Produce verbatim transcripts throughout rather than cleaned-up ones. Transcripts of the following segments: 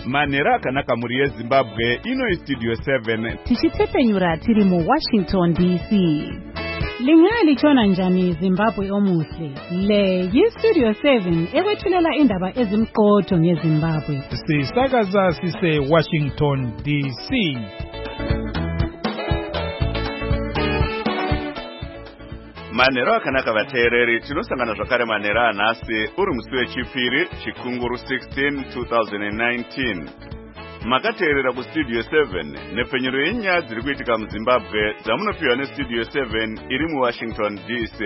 Manera akanaka muri yeZimbabwe ino istudio seven. Tichitepenyura tiri mu Washington D C. Lingali chona njani Zimbabwe omuhle. Le yistudio seven ekwethulela indaba ezimqotho ngeZimbabwe. Sisakaza sise Washington D C. Manera akanaka vateereri tinosangana zvakare manera anhasi uri musi wechipiri chikunguru sixteen twenty nineteen. Makateerera kustudio seven nepfenyuro yenyaya dziri kuitika muZimbabwe dzamunopiwa nestudio seven iri muWashington D C.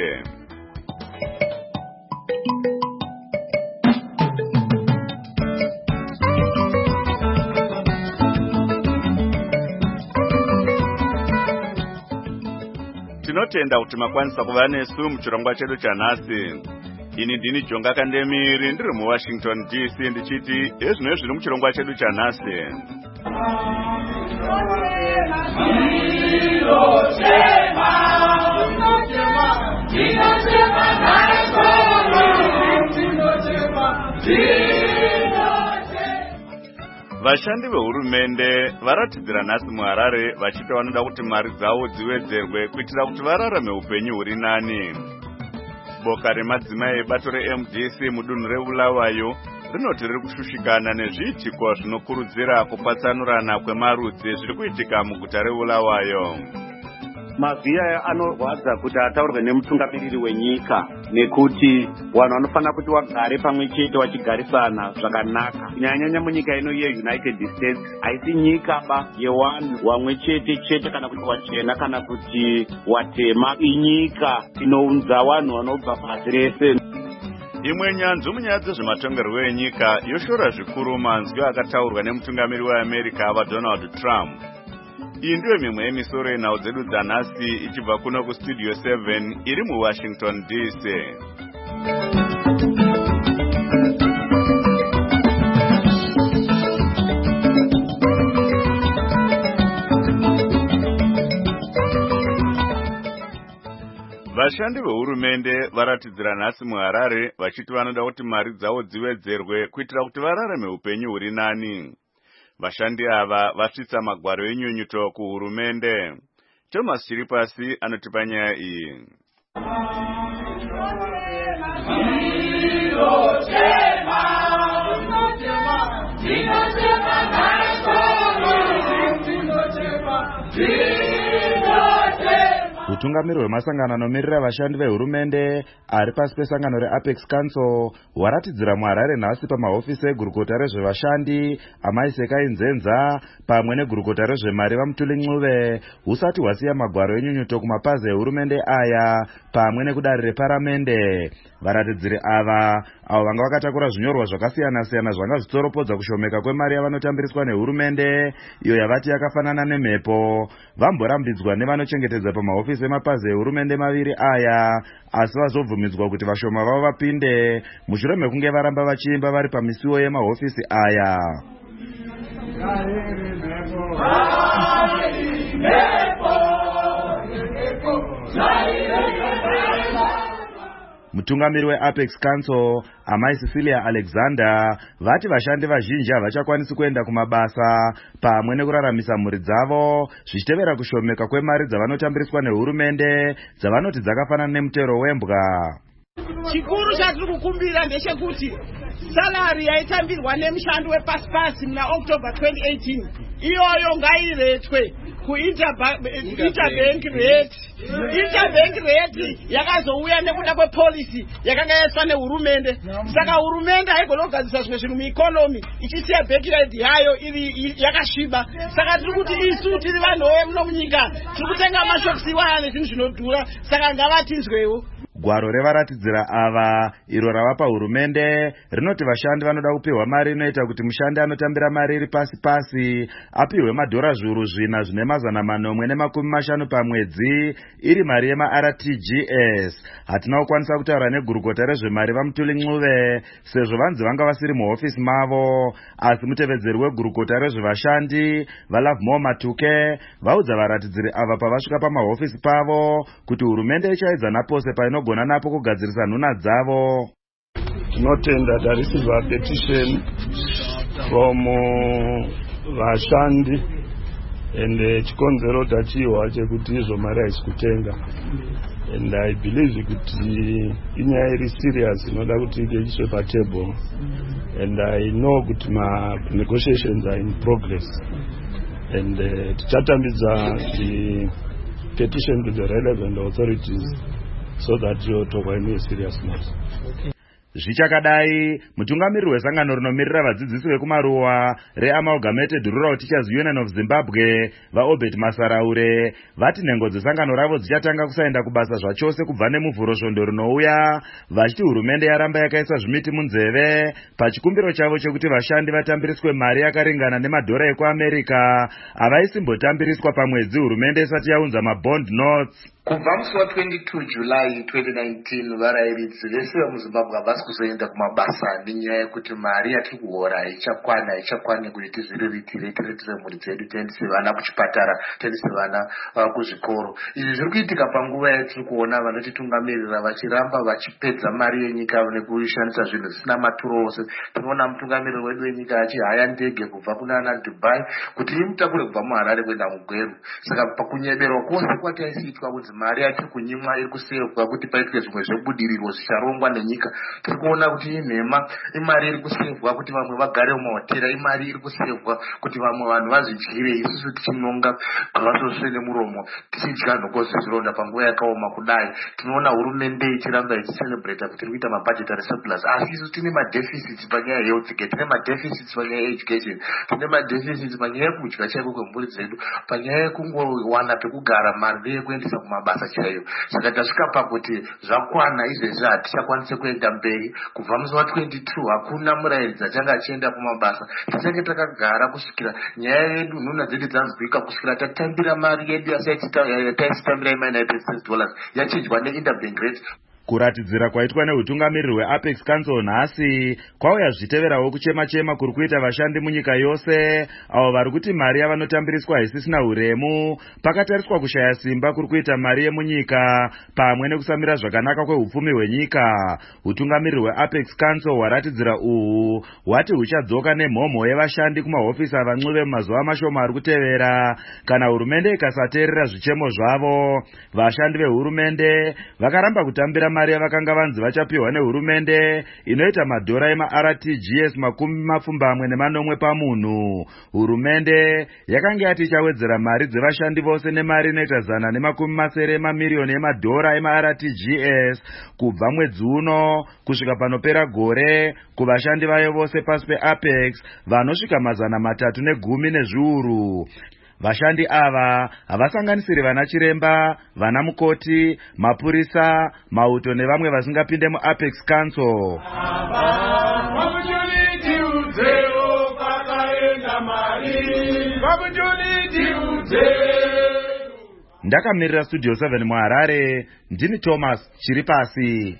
Tinotenda kuti makwanisa kuva nesu muchirongwa chedu chanhasi. Ini ndini Jonga Kandemiri ndiri muWashington D C ndichiti ezvino zviri muchirongwa chedu chanhasi. Vashandi vehurumende varatidzira nhasi muHarare vachiti vanoda kuti mari dzavo dziwedzerwe kuitira kuti vararame upenyu huri nani. Boka remadzimai ebato reM D C mudunhu reBulawayo rinoti riri kushushikana nezviitiko zvinokurudzira kupatsanurana kwemarudzi zviri kuitika muguta reBulawayo. Mavhiya anorwadza kuti ataurwe nemutungamiriri wenyika nekuti vanhu vanofanira kuti vagare pamwe chete vachigarisana zvakanaka. Kunyanyanya munyika ino yeUnited States haisi nyika ba yevanhu vamwe chete chete kana kuti wachena kana kuti watema. Inyika inounza vanhu vanobva pasi rese. Imwe nyanzvu munyaya dzezvematongerwo enyika yoshora zvikuru manzwi akataurwa nemutungamiri weAmerica vaDonald Trump. Iyi ndiyo mimwe yemisoro yenhau dzedu dzanhasi ichibva kuno kustudio seven iri muWashington D C. Vashandi vehurumende varatidzira nhasi muHarare vachiti vanoda kuti mari dzavo dziwedzerwe kuitira kuti vararame upenyu huri nani. Vashandi ava vasvitsa magwaro enyunyuto kuhurumende. Thomas Chiripasi anotipa nyaya iyi. Utungamiri hwemasangano anomirira vashandi vehurumende ari pasi pesangano reApex Council hwaratidzira muHarare nhasi pamahofisi egurukota rezvevashandi Amai Sekai Nzenza pamwe negurukota rezvemari vaMutuli Ncube husati hwasiya magwaro enyunyuto kumapazi ehurumende aya pamwe nekudare reparamende. Varatidziri ava avo vanga vakatakura zvinyorwa zvakasiyana siyana zvanga zvitoropodza kushomeka kwemari yavanotambiriswa nehurumende iyo yavati yakafanana nemhepo vamborambidzwa nevanochengetedza pamahofisi emapazi ehurumende maviri aya asi vazobvumidzwa kuti vashoma vavo vapinde mushure mekunge varamba vachiimba vari pamisuwo yemahofisi aya. Mutungamiri weApex Council Amai Cecilia Alexander vati vashandi vazhinji havachakwanisi kuenda kumabasa pamwe nekuraramisa mhuri dzavo zvichitevera kushomeka kwemari dzavanotambiriswa nehurumende dzavanoti dzakafanana nemutero wembwa. Chikuru chatiri kukumbira ndechekuti salary yaitambirwa nemushando wepasipasi muna October twenty eighteen iyoyo ngairetswe kuinterbank rate. Interbank rate yakazouya nekuda kwepolicy yakanga yaiswa nehurumende. Saka hurumende haigona kugadzisa zvimwe zvinhu mueconomy ichisiya bank rate yayo iri yakasviba. Saka tiri kuti isu tiri vanhu vemuno munyika tiri kutenga mashokisi waya nezvinhu zvinodhura. Saka ngavatinzwewo. Gwaro revaratidzira ava iro ravapa hurumende rinoti vashandi vanoda kupiwa mari inoita kuti mushandi anotambira mari iri pasi pasi apiwe madhora zviuru zvina zvine mazana manomwe nemakumi mashanu pamwedzi iri mari yemaR T G S. Hatina kukwanisa kutaura negurukota rezvemari vaMutuli Ncube sezvo vanzi vanga vasiri muhofisi mavo, asi mutevedzeri wegurukota rezvevashandi vaLovemore Matuke vaudza varatidziri ava pavasvika pamahofisi pavo kuti hurumende ichaedza napose painogona napo kugadzirisa nhuna dzavo. Tinotenda tarisirwa petition from vashandi and chikonzero tachiwa chekuti izvo mari haisi kutenga, and I believe kuti inyaya iri serious inoda kuti ike iiswe patable, and I know kuti ma negotiations are in progress, and uh, tichatambidza the petition to the relevant authorities so that you talk any serious matter. Zvichakadai, mutungamiriri wesangano rinomirira vadzidzisi vekumaruwa reAmalgamated Rural Teachers Union of Zimbabwe vaObert Masaraure vati nhengo dzesangano ravo dzichatanga kusaenda kubasa zvachose kubva nemuvhuro svondo rinouya, vachiti hurumende yaramba yakaisa zvimiti munzeve pachikumbiro chavo chekuti vashandi vatambiriswe mari yakaringana nemadhora ekuAmerica avaisimbotambiritswa pamwedzi hurumende isati yaunza mabond notes. Kubva musi wa twenty-two July twenty nineteen varairidzi vese vemuzimbabwe havasi kuzoenda kumabasa nenyaya yekuti mari yatiri kuhora haichakwana haichakwane kuti tizviriritire tiritire mhuri dzedu, tiendese vana kuchipatara, tiendese vana uh, kuzvikoro. Izvi zviri kuitika panguva yatiri kuona vanotitungamirira vachiramba vachipedza mari yenyika nekushandisa zvinhu zvisina maturo ose. Tinoona mutungamiriri wedu wenyika achihaya ndege kubva kunana Dubai kuti imutakure kubva muHarare kuenda muGweru. Saka pakunyeberwa kwose kwataisiitwa kuti mari yatiri kunyimwa iri kusevwa kuti paitwe zvimwe zvebudiriro zvicharongwa nenyika, tiri kuona kuti inhema, imari iri kusevwa kuti vamwe vagare mumahotera, imari iri kusevwa kuti vamwe vanhu vazvidyire, isusu tichinonga gavasosve nemuromo tichidya nhoko zvezvironda panguva yakaoma kudai. Tinoona hurumende ichiramba ichicelebrata kuti iri kuita mabudgetary surplus, asi isu tine madeficits panyaya yehealth care, tine madeficits panyaya yeeducation, tine madeficits panyaya yekudya chaiko kwemhuri dzedu, panyaya yekungowana pekugara, mari ndeyekuendesa kumabasa chaiyo. Saka tasvika pakuti zvakwana izvezvi hatichakwanise kuenda mberi. Kubva musi wa twenty-two hakuna murairidzi achanga achienda kumabasa. Tichange takagara kusvikira nyaya yedu nhuna dzedu dzanzwika, kusvikira tatambira mari yedu yataisitambira ima-United States dollars yachidya ne-interbank rate. Kuratidzira kwaitwa neutungamiriri weApex Council nhasi kwauya zvichiteverawo kuchema-chema kuri kuita vashandi munyika yose avo vari kuti mari yavanotambiriswa haisisina huremu, pakatariswa kushaya simba kuri kuita mari yemunyika pamwe nekusamira zvakanaka kwehupfumi hwenyika. Utungamiriri weApex Council hwaratidzira uhu hwati huchadzoka nemhomho yevashandi kumahofisi avancuve mumazuva mashoma ari kutevera kana hurumende ikasateerera zvichemo zvavo. Vashandi vehurumende vakaramba kutambira mari yavakanga vanzi vachapiwa nehurumende inoita madhora ema-R T G S makumi mapfumbamwe nemanomwe pamunhu. Hurumende yakanga yati ichawedzera mari dzevashandi vose nemari inoita zana nemakumi masere emamiriyoni emadhora ema-R T G S kubva mwedzi uno kusvika panopera gore kuvashandi vayo vose pasi peApex vanosvika mazana matatu negumi nezviuru. Vashandi ava havasanganisiri vana chiremba, vana mukoti, mapurisa, mauto nevamwe vasingapinde muApex Council. Ndakamirira Studio seven muHarare, ndini Thomas Chiripasi.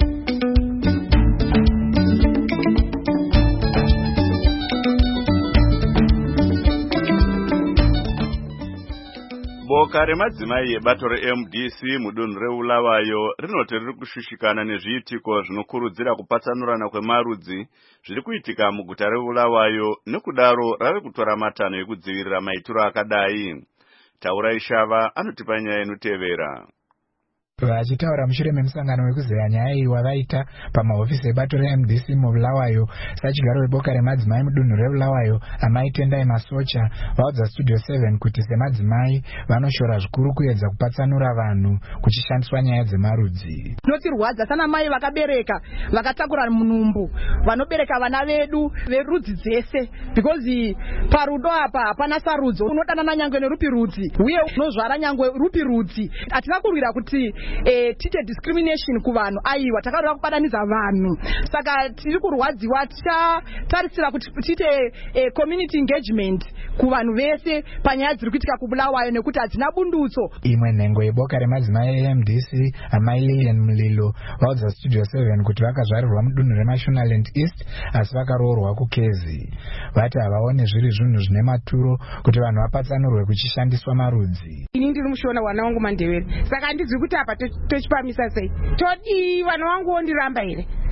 Boka remadzimai ebato reM D C mudunhu reBulawayo rinoti riri kushushikana nezviitiko zvinokurudzira kupatsanurana kwemarudzi zviri kuitika muguta reBulawayo, nekudaro rave kutora matanho ekudzivirira maitiro akadai. Taurai Shava anotipa nyaya inotevera. Vachitaura mushure memusangano wekuzeya nyaya iyi wavaita pamahofisi ebato reM D C muBulawayo, sachigaro weboka remadzimai mudunhu reBulawayo amai Tendai Masocha vaudza Studio seven kuti semadzimai vanoshora zvikuru kuedza kupatsanura vanhu kuchishandiswa nyaya dzemarudzi. Tinotirwadza sana mai vakabereka vakatakura munumbu vanobereka vana vedu verudzi dzese, because parudo apa hapana sarudzo, unodanana nyangwe nerupi rudzi uye unozvara nyangwe rupi rudzi. Hatina kurwira kuti Eh, tite discrimination kuvanhu, aiwa takarora kubadanidza vanhu. Saka tiri kurwadziwa, tichatarisira kuti tite eh, community engagement kuvanhu vese panyaya dziri kuitika kuBulawayo nekuti hadzina bundutso. Imwe nhengo yeboka remadzimai eM D C amai Lilian Mulilo vaudza Studio seven kuti vakazvarirwa mudunhu reMashonaland East asi vakaroorwa kuKezi. Vati havaone zviri zvinhu zvine maturo kuti vanhu vapatsanurwe kuchishandiswa marudzi. Ini ndiri mushona wana wangu Mandebele, saka handizvi kuti apa tochipamisa sei. Todi vanhu vangu vondiramba here.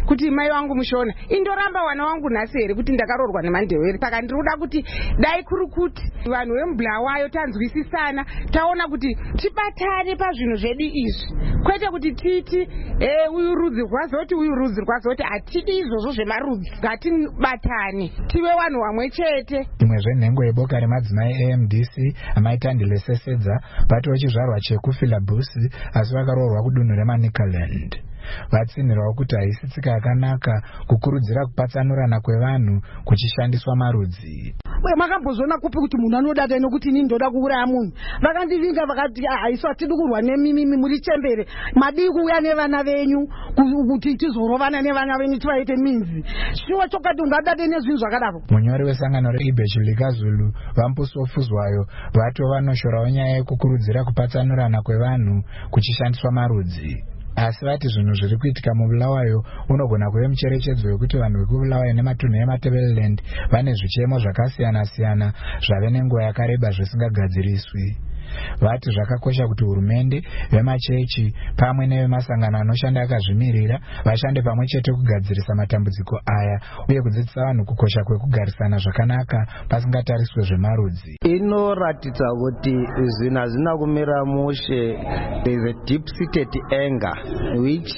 kuti mai wangu mushona indoramba wana wangu nhasi here kuti ndakarorwa nemandewere. Saka ndiri kuda kuti dai kuri kuti vanhu vemubulawayo tanzwisisana taona kuti tibatane pazvinhu zvedu izvi, kwete kuti titi e uyu rudzi rwazoti uyu rudzi rwazoti. Hatidi izvozvo zvemarudzi, ngatibatane tive vanhu vamwe chete. Imwe zvenhengo yeboka remadzimai A M D C amaitandile sesedza vati vechizvarwa chekufilabusi asi vakaroorwa kudunhu remanikaland. Vatsinhirawo kuti haisi tsika yakanaka kukurudzira kupatsanurana kwevanhu kuchishandiswa marudzi. Uye makambozona kupi kuti munhu anodada nokuti ini ndoda kuuraya munhu? Vakandivinga vakati haisi atidi kurwa nemimimi muri chembere, madii kuuya nevana venyu kuti tizorovana nevana venyu tivaite minzi. Shuwa chokati ungadade nezvinhu zvakadaro. Munyori wesangano reIbheshulika Zulu Vampuso Fuzwayo vati vanoshorawo nyaya yekukurudzira kupatsanurana kwevanhu kuchishandiswa marudzi. Asi vati zvinhu zviri kuitika mubulawayo unogona kuve mucherechedzo wekuti vanhu vekubulawayo nematunhu eMatabeleland vane zvichemo zvakasiyana-siyana zvave nenguva yakareba zvisingagadziriswi. Vati zvakakosha kuti hurumende, vemachechi pamwe nevemasangano anoshanda akazvimirira vashande pamwe chete kugadzirisa matambudziko aya uye kudzidzisa vanhu kukosha kwekugarisana zvakanaka pasingatariswe zvemarudzi. Inoratidza kuti zvinhu hazvina kumira mushe. There is a deep seated anger which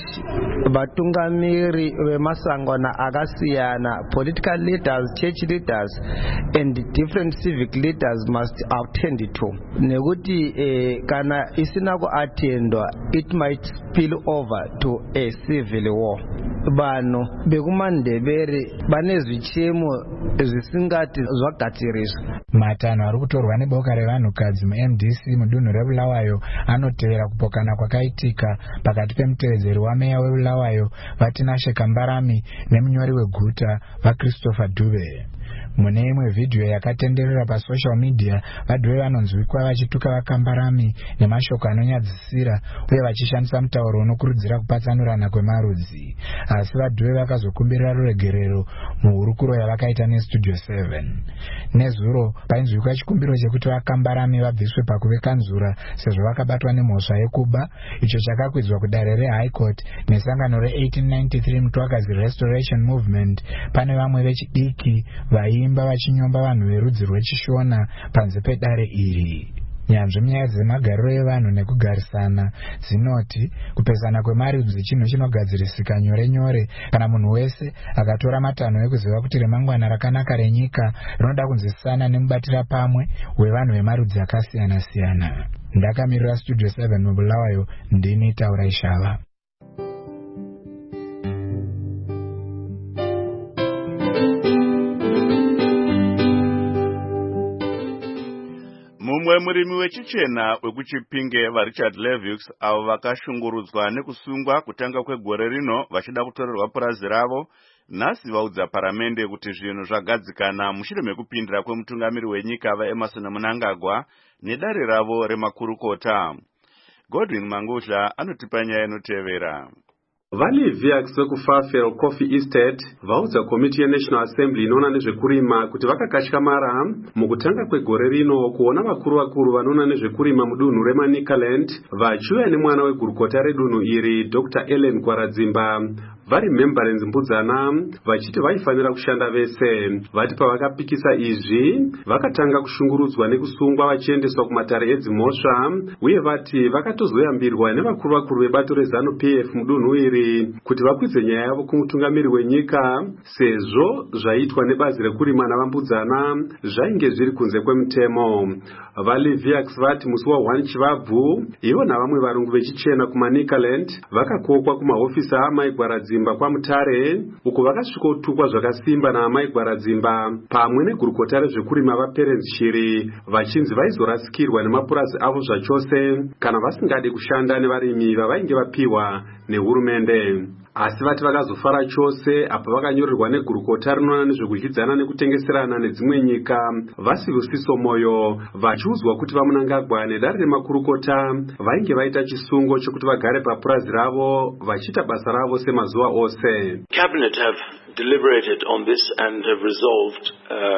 vatungamiri vemasangano akasiyana, political leaders, church leaders and different civic leaders must attend to. Nekuti eh, kana isina kuatendwa it might spill over to a civil war. Vanhu bekumandebere vane zvichemo zvisingati zvagadziriswa. Matanho ari kutorwa neboka revanhukadzi mu-M D C mudunhu rebulawayo anotevera kupokana kwakaitika pakati pemutevedzeri wameya webulawayo Vatinashe Kambarami nemunyori weguta vaChristopher Dube. Mune imwe vhidhiyo yakatenderera pasocial media, vadhuve vanonzwikwa vachituka vaKambarami nemashoko anonyadzisira uye vachishandisa mutauro unokurudzira kupatsanurana kwemarudzi. Asi vadhuve vakazokumbirira ruregerero muhurukuro yavakaita neStudio seven. Nezuro painzwikwa chikumbiro chekuti vaKambarami vabviswe pakuvekanzura sezvo vakabatwa nemhosva yekuba, icho chakakwidzwa kudare reHigh Court nesangano re-eighteen ninety-three Mutwakazi Restoration Movement. Pane vamwe vechidiki vaimba vachinyomba vanhu verudzi rwechishona panze pedare iri. Nyanzvi munyaya dzemagariro evanhu nekugarisana dzinoti kupesana kwemarudzi chinhu chinogadzirisika nyore nyore kana munhu wese akatora matanho ekuziva kuti remangwana rakanaka renyika rinoda kunzwisisana nemubatira pamwe wevanhu vemarudzi akasiyana-siyana. Ndakamirira Studio seven mubulawayo, ndini Taura Ishava. Mumwe murimi wechichena wekuchipinge vaRichard Levius avo vakashungurudzwa nekusungwa kutanga kwegore rino vachida kutorerwa purazi ravo nhasi vaudza paramende kuti zvinhu zvagadzikana mushure mekupindira kwemutungamiri wenyika vaEmmerson Mnangagwa nedare ravo remakurukota. Godwin Mangusha anotipa nyaya inotevera. VaLeviacs vekuFarfel Coffee Estate vaudza komiti yeNational Assembly inoona nezvekurima kuti vakakashkamara mukutanga kwegore rino kuona vakuru vakuru vanoona nezvekurima mudunhu reManikaland vachiuya nemwana wegurukota redunhu iri Doctor Ellen Kwaradzimba vari membarenzi mbudzana vachiti vaifanira kushanda vese. Vati pavakapikisa izvi vakatanga kushungurudzwa nekusungwa vachiendeswa kumatare edzimhosva uye vati vakatozoyambirwa nevakuru vakuru vebato reZANU P F mudunhu iri kuti vakwidze nyaya yavo kumutungamiri wenyika sezvo zvaitwa nebazi rekurima navambudzana zvainge zviri kunze kwemutemo. VaLeviacs vati musi wa Chivabvu ivo navamwe varungu vechichena kuManikaland vakakokwa kumahofisi aamai Gwaradzimba kwaMutare uko vakasvikotukwa zvakasimba naamai Gwaradzimba pamwe negurukota rezvekurima vaPerence Shiri vachinzi vaizorasikirwa nemapurazi avo zvachose kana vasingade kushanda nevarimi vavainge vapiwa nehurumende. Asi vati vakazofara chose apa vakanyorerwa negurukota rinoona nezvekudyidzana nekutengeserana nedzimwe nyika vaSibusiso Moyo vachiudzwa kuti vaMnangagwa nedare remakurukota vainge vaita chisungo chokuti vagare papurazi ravo vachiita basa ravo semazuva ose. Cabinet have deliberated on this and have resolved uh,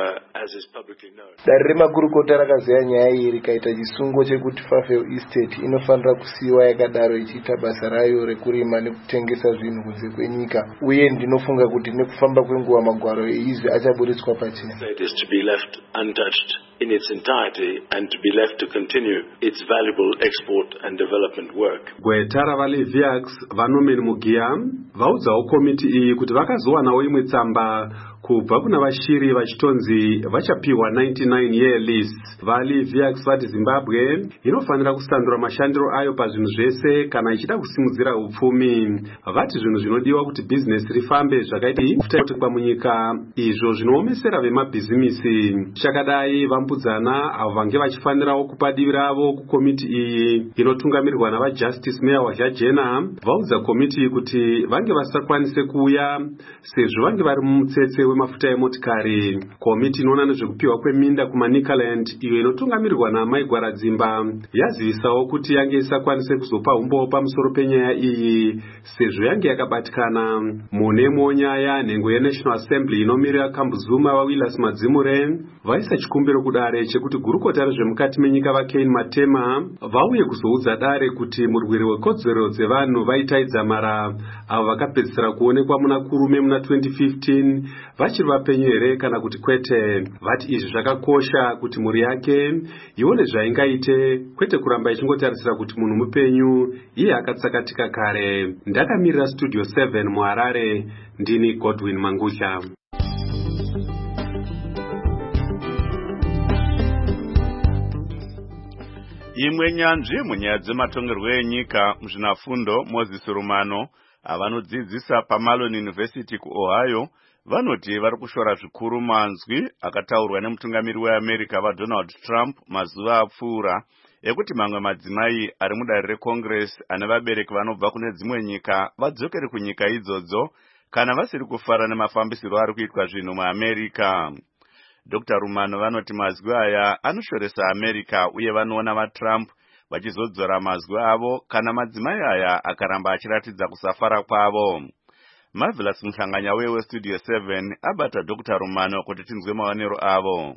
as is publicly known. Dare remakurukota rakaziya nyaya iyi rikaita chisungo chekuti Fairfield Estate inofanira kusiiwa yakadaro ichiita basa rayo rekurima nekutengesa zvinhu kunze kwenyika, uye ndinofunga kuti nekufamba kwenguva magwaro eizvi achaburitswa pachena. It is to be left untouched in its entirety and to be left to continue its valuable export and development work. Gweta ravaLeviacs vaNorman Mugia vaudzawo komiti iyi kuti vakazowanawo imwe tsamba kubva kuna vashiri vachitonzi vachapiwa ninety-nine year lease. VaLeviacs vati Zimbabwe inofanira kusandura mashandiro ayo pazvinhu zvese kana ichida kusimudzira upfumi. Vati zvinhu zvinodiwa kuti business rifambe zvakaita kutekwa munyika izvo zvinoomesera vemabhizimisi. Chakadai vambudzana avo vange vachifanirawo kupa divi ravo kukomiti iyi inotungamirirwa navaJustice Meya waZhajena vaudza komiti kuti vange vasakwanise kuuya sezvo vange vari mumutsetse wemafuta emotikari. Komiti inoona nezvekupiwa kweminda kuManicaland iyo inotungamirirwa naMai Gwaradzimba yazivisawo kuti yange isakwanise kuzopa umbo pamusoro penyaya iyi sezvo yange yakabatikana munemwo nyaya nhengo yeNational Assembly inomirira Kambuzuma vaWillis Madzimure vaisa chikumbiro kudare chekuti gurukota rezvemukati menyika vaKane Matema vauye kuzoudza dare kuti murwiri wekodzero dzevanhu vaitaidza mara avo vakapedzisira kuonekwa muna kurume muna twenty fifteen vachiri vapenyu here kana kuti kwete. Vati izvi zvakakosha kuti mhuri yake ione zvaingaite kwete kuramba ichingotarisira kuti munhu mupenyu iye akatsakatika kare. Ndakamirira Studio seven muHarare, ndini Godwin Mangusha. Imwe nyanzvi munyaya dzematongerwo enyika muzvinafundo Moses Rumano avanodzidzisa paMalone University kuOhio vanoti vari kushora zvikuru manzwi akataurwa nemutungamiri weAmerica vaDonald Trump mazuva apfuura ekuti mamwe madzimai ari mudare reCongress ane vabereki vanobva kune dzimwe nyika vadzokere kunyika idzodzo kana vasiri kufara nemafambisiro ari kuitwa zvinhu muAmerica. Doctor Rumano vanoti mazwi aya anoshoresa America uye vanoona vaTrump vachizodzora mazwi avo kana madzimai aya akaramba achiratidza kusafara kwavo. Marvelous Mhlanganya wewe Studio seven abata Doctor Rumano kuti tinzwe maonero avo.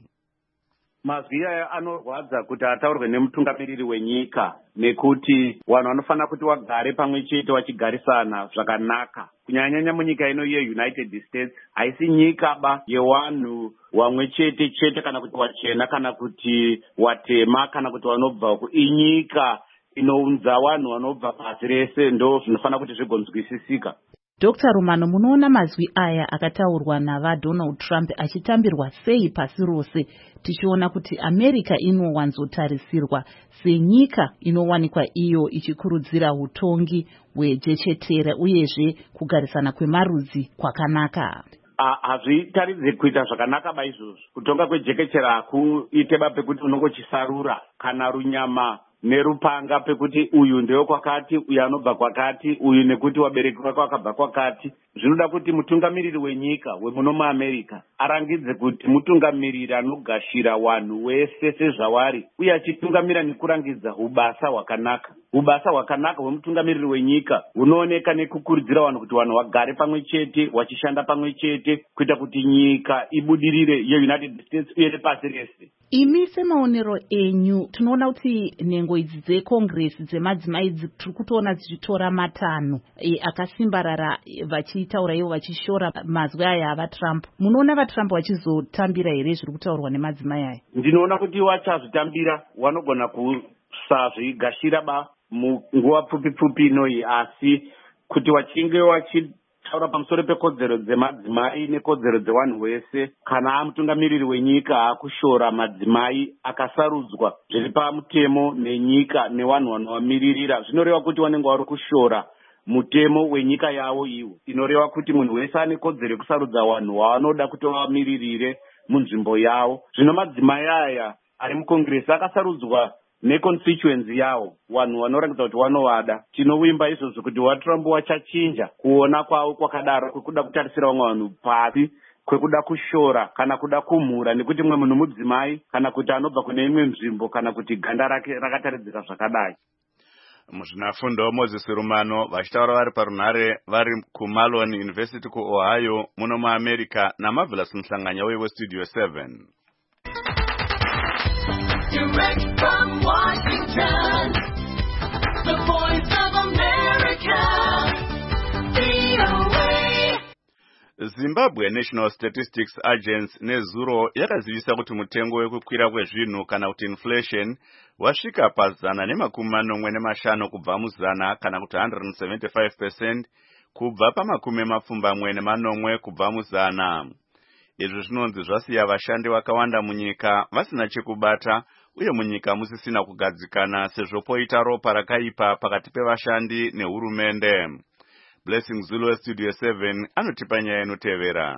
Mazwi aya anorwadza kuti ataurwe nemutungamiriri wenyika nekuti vanhu vanofanira kuti vagare pamwe chete vachigarisana zvakanaka. Kunyanyanya munyika ino yeUnited States haisi nyika ba yevanhu vamwe chete chete kana kuti wachena kana kuti watema kana kuti vanobva ku inyika inounza vanhu vanobva pasi rese ndo zvinofanira kuti zvigonzwisisika. Doctor Rumano, munoona mazwi aya akataurwa navaDonald Trump achitambirwa sei pasi rose tichiona kuti America inowanzotarisirwa senyika inowanikwa iyo ichikurudzira utongi hwejechetera uyezve kugarisana kwemarudzi kwakanaka? Hazvitaridze kuita zvakanaka ba izvozvo. Kutonga kwejekechera hakuite ba pekuti unongochisarura kana runyama nerupanga pekuti uyu ndewe kwakati uyu anobva kwakati uyu nekuti wabereki wake wakabva kwakati. Zvinoda kuti mutungamiriri wenyika wemuno muAmerica arangidze kuti mutungamiriri anogashira vanhu wese sezvavari uye achitungamira nekurangidza ubasa hwakanaka. Ubasa hwakanaka hwemutungamiriri wenyika hunooneka nekukurudzira vanhu kuti vanhu vagare pamwe chete vachishanda pamwe chete kuita kuti nyika ibudirire yeUnited States uye nepasi rese. Imi semaonero enyu tinoona kuti nhengo idzi dzeCongress dzemadzimai tiri kutoona dzichitora matanho e, akasimbarara vachitaura ivo vachishora mazwi aya avaTrump. Munoona vaTrump vachizotambira here zviri kutaurwa nemadzimai aya? Ndinoona kuti vachazvitambira, vanogona kusazvigashira ba munguva pfupi pfupi inoyi, asi kuti vachinge vachi taura pamusoro pekodzero dzemadzimai nekodzero dzevanhu wese kana amutungamiriri wenyika akushora madzimai akasarudzwa zviri pamutemo nenyika nevanhu vanovamiririra, zvinoreva kuti vanenge vari kushora mutemo wenyika yavo iwo. Inoreva kuti munhu wese ane kodzero yekusarudza vanhu vavanoda kuti vamiririre munzvimbo yavo. Zvino madzimai aya ari mukongresi akasarudzwa neconstituency yavo, vanhu vanoratidza kuti vanovada. Tinovimba izvozvo kuti vaTrump vachachinja kuona kwavo kwakadaro kwekuda kutarisira vamwe vanhu pasi, kwekuda kushora kana kuda kumhura nekuti mumwe munhu mudzimai kana kuti anobva kune imwe nzvimbo kana kuti ganda rake rakataridzika zvakadai. Muzvinafundo Moses Rumano vachitaura vari parunhare vari kuMalone University kuOhio muno muAmerica naMarvelous Mhlanganya wewe Studio seven. Direct from Washington, the voice of America, V O A. Zimbabwe National Statistics Agency nezuro yakazivisa kuti mutengo wekukwira kwezvinhu kana kuti inflation wasvika pazana nemakumi manomwe nemashanu kubva muzana kana kuti one hundred seventy-five percent kubva pamakumi mapfumbamwe nemanomwe kubva muzana. Izvi zvinonzi zvasiya vashandi vakawanda munyika vasina chekubata uye munyika musisina kugadzikana sezvo poita ropa rakaipa pakati pevashandi nehurumende. Blessing Zulu Studio seven anotipa nyaya inotevera.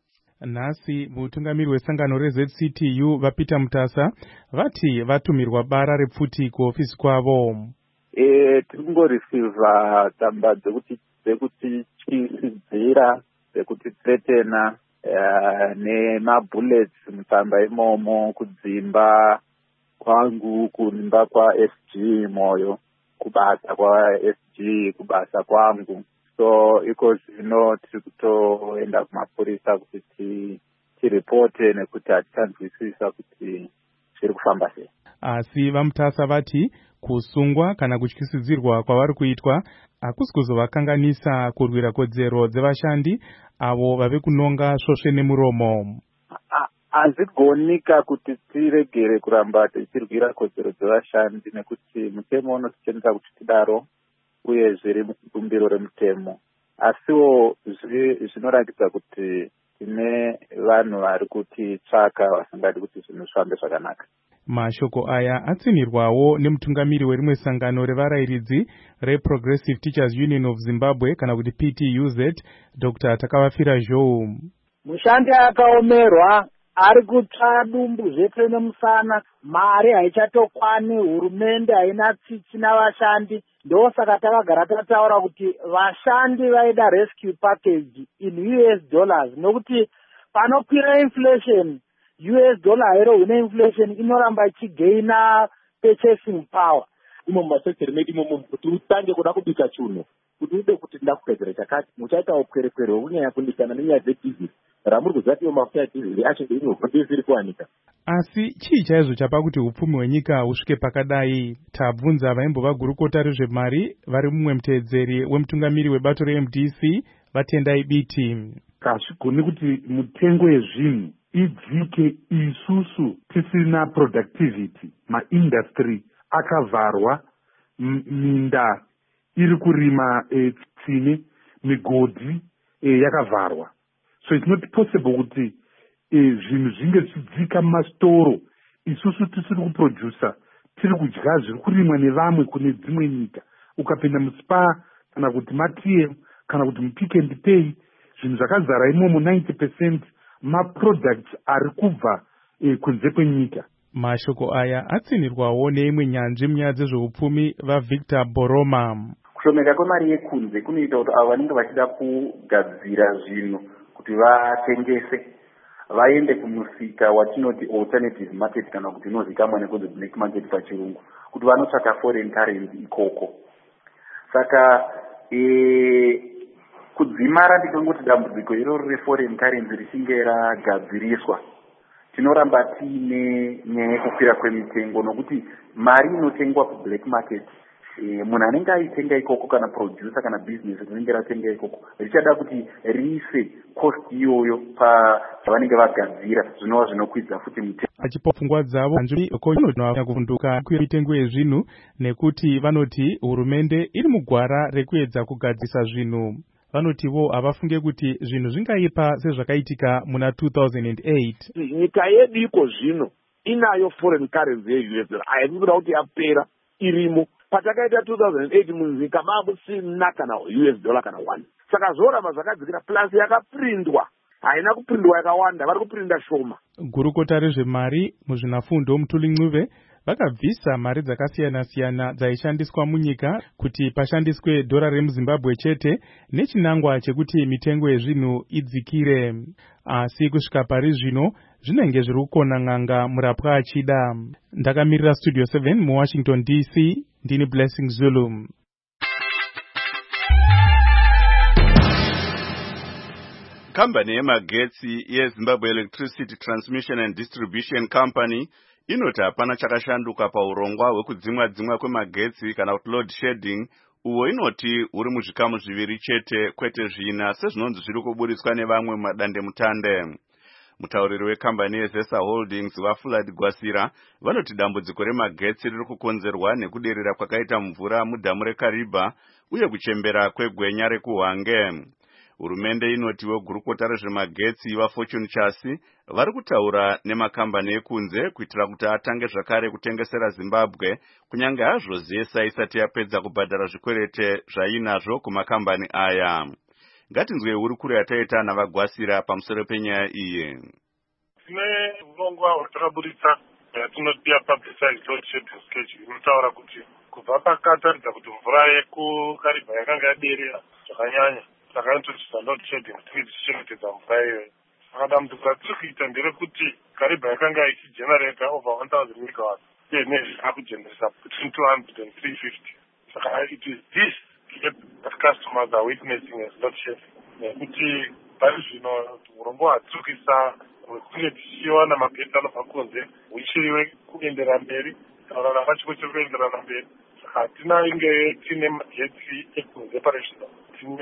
Nhasi mutungamiri wesangano reZ C T U vaPeter Mutasa vati vatumirwa bara repfuti kuofisi kwavo. Eh tingorisiva tsamba dzekuti dzekuti chisidzira dzekuti threatena uh, nemabullets mutsamba imomo kudzimba kwangu kunimba kwa S G moyo kubasa kwa S G kubasa kwangu. So iko zvino tiri kutoenda kumapurisa kuti tiripote nekuti hatikanzwisisa kuti zviri kufamba sei. Asi vaMutasa vati kusungwa kana kutyisidzirwa kwavari kuitwa hakusi kuzovakanganisa kurwira kodzero dzevashandi avo vave kunonga svosve nemuromo. Hazvigonika kuti tiregere kuramba tichirwira kodzero dzevashandi nekuti mutemo unotichenesa kuti tidaro uye zviri mukumbiro remutemo. Asiwo zvinoratidza kuti tine vanhu vari kutitsvaka vasingadi kuti zvinhu zvifambe zvakanaka. Mashoko aya atsinirwawo nemutungamiri werimwe sangano revarayiridzi reProgressive Teachers Union of Zimbabwe kana kuti P T U Z, Doctor Takavafira Zhou. Mushandi akaomerwa ari kutsva dumbu zvete nemusana, mari haichatokwane, hurumende haina tsitsi navashandi. Ndosaka takagara tataura kuti vashandi vaida rescue package in U S dollars nokuti panokwira inflation U S dollar hero une inflation inoramba ichigaina purchasing power. Imo masekere medu imomo kuti utange kuda kubika chuno kuti ude kuti ndakupedzera chakati muchaita upwerekwere unyaya kundikana nenyaya dzedizili ramuri kuzati mafuta edizili acho ndinobhodizili kuwanika. Asi chii chaizvo chapa kuti upfumi hwenyika husvike pakadai? Tabvunza vaimbova gurukota rezvemari vari mumwe muteedzeri wemutungamiri webato re M D C Vatendai Biti. Hazvigoni kuti mutengo yezvinhu idzike isusu tisina productivity, maindustry akavharwa, minda iri kurima e, tsine, migodhi e, yakavharwa. So it's not possible kuti e, zvinhu zvinge zvichidzika mumastoro isusu tisiri kuproducer, tiri kudya zviri kurimwa nevamwe kune dzimwe nyika. Ukapinda muspa kana kuti maT M kana kuti muPick and Pay, zvinhu zvakazara imomo ninety percent maproducts ari kubva e, kunze kwenyika. Mashoko aya atsinirwawo neimwe nyanzvi munyaya dzezveupfumi vaVictor Boroma. Kushomeka kwemari yekunze kunoita kuti avo vanenge vachida kugadzira zvinhu kuti vatengese vaende kumusika watinoti alternative market kana kuti inozikamwa nekunzi black market pachirungu, kuti vanotsvaka foreign currency ikoko. Saka e, kudzimara ndikangoti dambudziko iroro reforeign currency richinge ragadziriswa, tinoramba tiine nyaya yekukwira kwemitengo nokuti mari inotengwa kublack market e, munhu anenge aitenga ikoko kana producer kana business rinenge ratenga ikoko richada kuti riise cost iyoyo pazvavanenge vagadzira zvinova zvinokwidza futi mitengo. Achipa pfungwa dzavo vanzvinoona kuvhunduka kwemitengo yezvinhu nekuti vanoti hurumende iri mugwara rekuedza kugadzisa zvinhu. Vanotivo havafunge kuti zvinhu zvingaipa sezvakaitika muna two thousand eight. Nyika yedu iko zvino inayo foreign currency ye-U S dollar, haikuda kuti yapera irimo. Patakaita two thousand eight munyika makusina kana U S dollar kana one. Saka zvoramba zvakadzikira plus yakaprindwa. Haina kuprindwa yakawanda, vari kuprinda shoma. Gurukota rezvemari muzvinafundo Mutuli Ncube vakabvisa mari dzakasiyana-siyana dzaishandiswa munyika kuti pashandiswe dhora remuZimbabwe chete nechinangwa chekuti mitengo yezvinhu idzikire. Asi kusvika pari zvino zvinenge zviri kukona n'anga murapwa achida. Ndakamirira Studio seven muWashington D C, ndini Blessing Zulu. Kambani yemagetsi yeZimbabwe Electricity Transmission and Distribution Company inoti hapana chakashanduka paurongwa hwekudzimwa dzimwa kwemagetsi kana kuti load shedding, uwo inoti uri muzvikamu zviviri chete kwete zvina sezvinonzi zviri kuburitswa nevamwe madandemutande. Mutauriri wekambani yeZesa Holdings vaFulad Gwasira vanoti dambudziko remagetsi riri kukonzerwa nekuderera kwakaita mvura mudhamu reKariba uye kuchembera kwegwenya rekuHwange. Hurumende inoti wegurukota rezvemagetsi vaFortune Chassis vari kutaura nemakambani ekunze kuitira kuti atange zvakare kutengesera Zimbabwe kunyange hazvo Zesa isati yapedza kubhadhara zvikwerete zvainazvo kumakambani aya. Ngatinzwe hurukuro yataita navaGwasira pamusoro penyaya iyi. Tine urongwa hwatakaburitsa yatinoti yapublicized load shedding schedule inotaura kuti kubva pakataridza kuti mvura yekuKariba yakanga yaderera zvakanyanya saka inototisa load shedding kuti tichichengetedza mvura iyoyo. Saka dambudziko ratiri kuita nderekuti Kariba yakanga ichigenerata over one thousand megawatts uye nezvi akugeneresa between two hundred and three fifty. Saka it is this that customers are witnessing as load shedding. Nekuti pari zvino urongwa hwatiri kuisa hwekunge tichiwana magetsi anobva kunze huchiriwe kuendera mberi kana ramba chikochiri kuenderana mberi. Saka hatina inge tine magetsi ekunze pari zvino.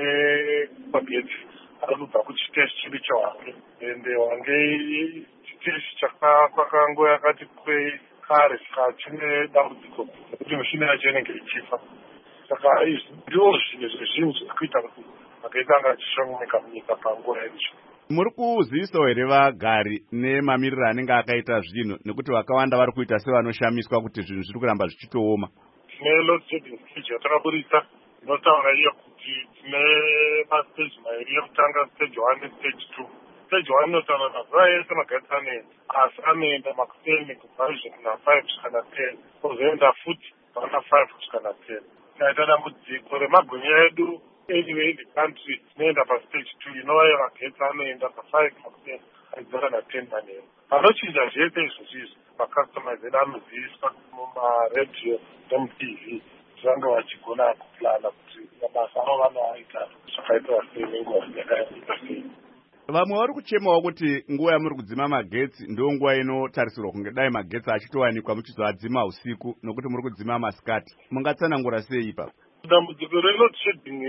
Tine magetsi ari kubva kuchiteshi chipi chaHwange ende Hwange chiteshi chakakwango yakati kwei kare saka chine dambudziko nekuti mishina yacho inenge ichifa. Saka izvi ndiwo zvinhu zvizhinji zviri kuita kuti magetsi anga achishongomeka munyika panguva yacho. Muri kuzivisawo here vagari nemamiriro anenge akaita zvinhu nekuti vakawanda vari kuita sevanoshamiswa kuti zvinhu zviri kuramba zvichitooma. Tine load shedding schedule yatakaburitsa inotaura iyo kuti tine mastage mairi ekutanga stage one nestage two. Stage one inotaura mazuva ese magetsi anoenda asi anoenda makuseni kubva zvikana five zvikana ten kozoenda futi vana five zvikana ten. Taita dambudziko remagwinya edu anyway in the country tinoenda pastage two inova magetsi anoenda pafive makuseni aidzana na ten manheru. Panochinja zvese izvozvo izvi macustomers edu anoziviswa mumaredhiyo nemutv zvanga vachigona kuplana kuti mabasa avo vanoaita zvakaitwa sei nenguva yakaita sei. Vamwe vari kuchemawo kuti nguva yamuri kudzima magetsi ndiyo nguva inotarisirwa kunge dai magetsi achitowanikwa muchizoadzima usiku nokuti muri kudzima masikati. Mungatsanangura sei ipapo? Dambudziko reload shedding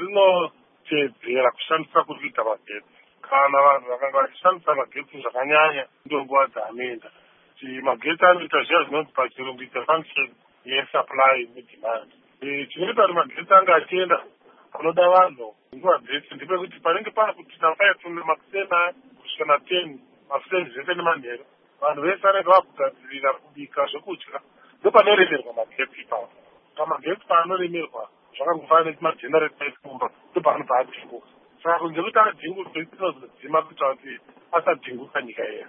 rinotedzera kushandisa kuri kuita magetsi. Kana vanhu vakanga vachishandisa magetsi zvakanyanya ndiyo nguva dzaanoenda. Magetsi anoita zviya zvinonzi pachirungu ita function yesupply nedemand. Chinoita kuti magetsi anga achienda panoda vanhu nguva dzese ndepekuti panenge pana kuti na five from makusena kusvika na ten makuseni zvese nemanheru vanhu vese vanenge vakugadzirira kubika zvokudya ndopanoremerwa magetsi ipapo. Pamagetsi paanoremerwa zvakangofanana nekuti magenerator ekumba ndopaanobva adhinguka. Saka kunze kuti adhinguka tinozodzima kuita kuti asadhinguka nyika yedu.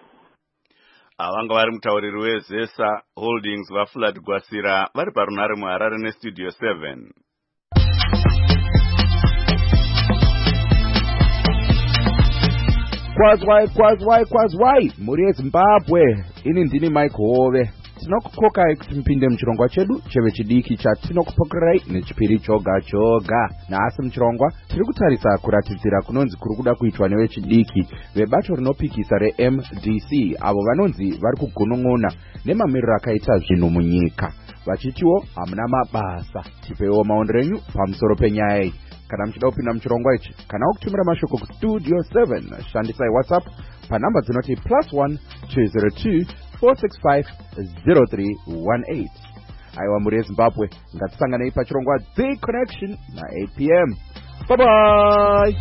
Avanga vari mutauriri weZesa Holdings vaFulad Gwasira vari parunare muHarare nestudio seven. Kwazwai kwazwai kwazwai muri yeZimbabwe, ini ndini Mike Hove. Tinokukokai kuti mpinde muchirongwa chedu cheve chidiki chatinokupokerai nechipiri choga choga. Nhasi muchirongwa tiri kutarisa kuratidzira kunonzi kuri kuda kuitwa nevechidiki vebato rinopikisa reM D C avo vanonzi vari kugunun'una nemamiriro akaita zvinhu munyika vachitiwo hamuna mabasa. Tipeiwo maondero enyu pamusoro penyaya iyi. Kana muchida kupinda muchirongwa ichi kana kutumira mashoko kustudio seven shandisai WhatsApp panhamba dzinoti plus one two zero two four six five zero three one eight. Aiwa muri yeZimbabwe, ngatisanganei pachirongwa The Connection na eight p m. Bye bye.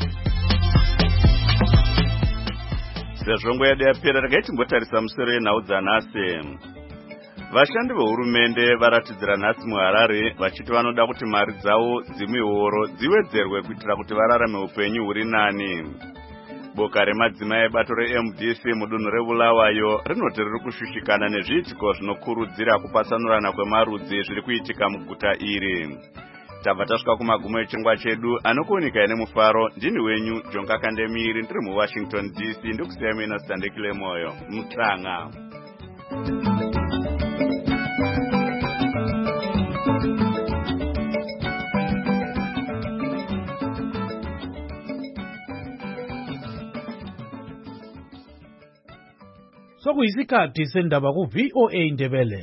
Sezvo nguva yedu yapera regai timbotarisa musoro yenhau dzanhasi. Vashandi vehurumende varatidzira nhasi muHarare vachiti vanoda kuti mari dzavo dzimihoro dziwedzerwe kuitira kuti vararame upenyu huri nani. Boka remadzimai ebato reM D C mudunhu reBulawayo rinoti riri kushushikana nezviitiko zvinokurudzira kupatsanurana kwemarudzi zviri kuitika muguta iri. Tabva tasvika kumagumo echingwa chedu anokuoneka nemufaro. Ndini wenyu Jonga Kandemiri ndiri muWashington D C ndikusiya mina Sandekile Moyo muTanga. sokuyisikhathi sendaba ku-V O A Ndebele.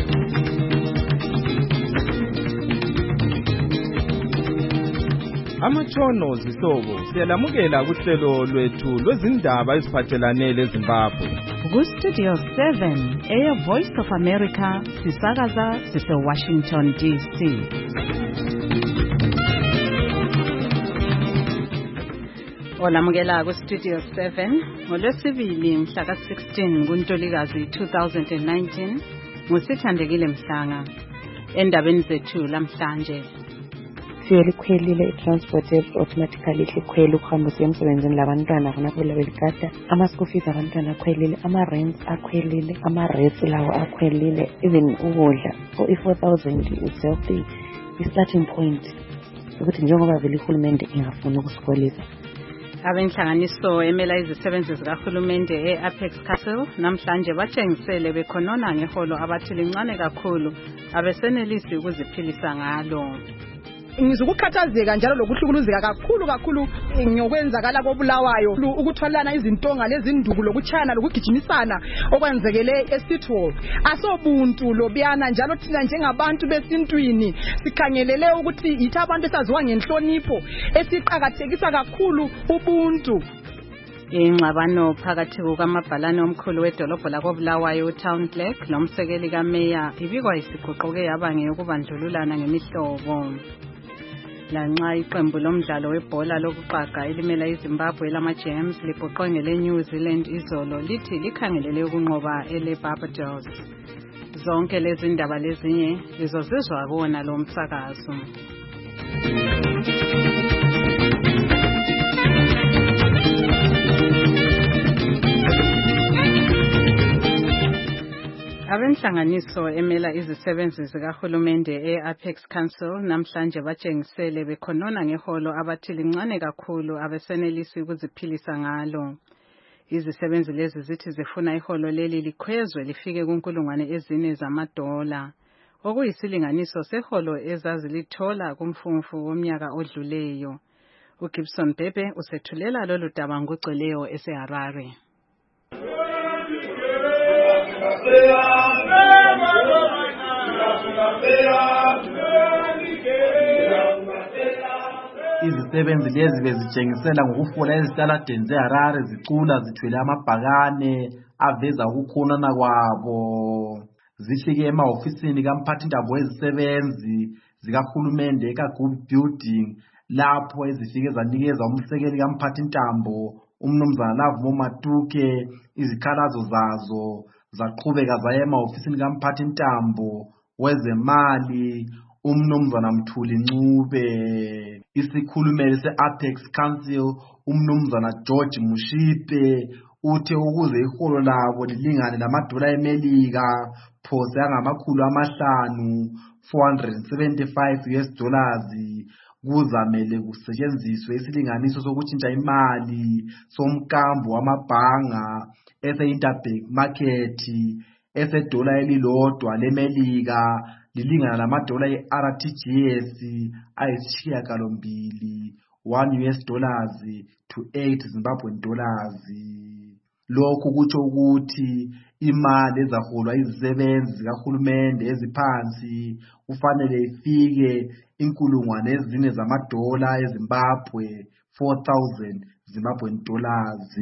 Amatshono zihlobo siyalamukela kuhlelo lwethu lwezindaba eziphathelane leZimbabwe. Ku-Studio seven, Air Voice of America, sisakaza sise-Washington D C. Olamukela ku-Studio seven, ngolwesibili mhla ka-sixteen kuNtulikazi two thousand nineteen, ngusithandekile Mhlanga. Endabeni zethu lamhlanje. Siyo likhwelile i-transport automatically likhwele ukuhamba usiya emsebenzini labantwana khonapho belikada. Ama-school fees abantwana akhwelile, ama-rents akhwelile, ama-rates lawo akhwelile, even ukudla. So i-four thousand itself i-starting point ukuthi njengoba vele ihulumende ingafuni ukusikolisa. Abenhlanganiso emela izisebenzi zikahulumende e-Apex Council namhlanje batshengisele bekhonona ngeholo abathi lincane kakhulu abesenelisi ukuziphilisa ngalo. Ngizukukhathazeka njalo lokuhlukuluzeka kakhulu kakhulu ngokwenzakala koBulawayo ukuthwalana izintonga lezinduku lokuchana lokugijimisana okwenzekele eSitwall. Asobuntu lobiyana njalo thina njengabantu besintwini sikhangelele ukuthi yithi abantu esaziwa ngenhlonipho esiqhakathekisa kakhulu ubuntu. Ingxabano phakathi kukamabhalane omkhulu wedolobho lakoBulawayo uTown Clerk lomsekeli kaMeya ibikwa isiguquke yaba ngeyokubandlululana ngemihlobo. Lanxa iqembu lomdlalo webhola lokuqaga elimela iZimbabwe lama-Gems libhuqwe ngele-New Zealand izolo lithi likhangelele ukunqoba ele-Barbados. Zonke lezi ndaba lezinye lizozizwa kuwona lo msakazo. Abenhlanganiso emela izisebenzi zikahulumende e-Apex Council namhlanje batshengisele bekhonona ngeholo abathi lincane kakhulu abesenelisi ukuziphilisa ngalo. Izisebenzi lezi zithi zifuna iholo leli likhwezwe lifike kunkulungwane ezine zamadola, okuyisilinganiso seholo ezazilithola kumfumfu womnyaka odluleyo. uGibson Bebe usethulela lolu daba ngugcweleyo eseHarare. Izisebenzi lezi bezitshengisela ngokufula ezitaladeni zeHarare zicula zithwele amabhakane aveza ukukhonana kwabo. Zifike emahofisini kamphathintambo wezisebenzi zikahulumende eKagubi Building lapho ezifike zanikeza umsekeli kamphathintambo umnumzana Lavumo Matuke izikhalazo zazo. Zaqhubeka zaya emahofisini kamphathintambo wezemali umnumzana Mthuli Ncube. Isikhulumeli se-Apex Council umnumzana George Mushipe uthe ukuze iholo labo lilingane lamadola eMelika phose angamakhulu amahlanu four hundred seventy-five U S dollars kuzamele kusetshenziswe isilinganiso sokutshintsha imali somkambo wamabhanga ese-interbank market esedola elilodwa leMelika lilingana lamadola e-R T G S ayisishiyagalombili one U S dollars to eight Zimbabwean dollars. Lokhu kutsho ukuthi imali ezaholwa izisebenzi zikahulumende eziphansi kufanele ifike inkulungwane ezine zamadola eZimbabwe four thousand Zimbabwean dollars.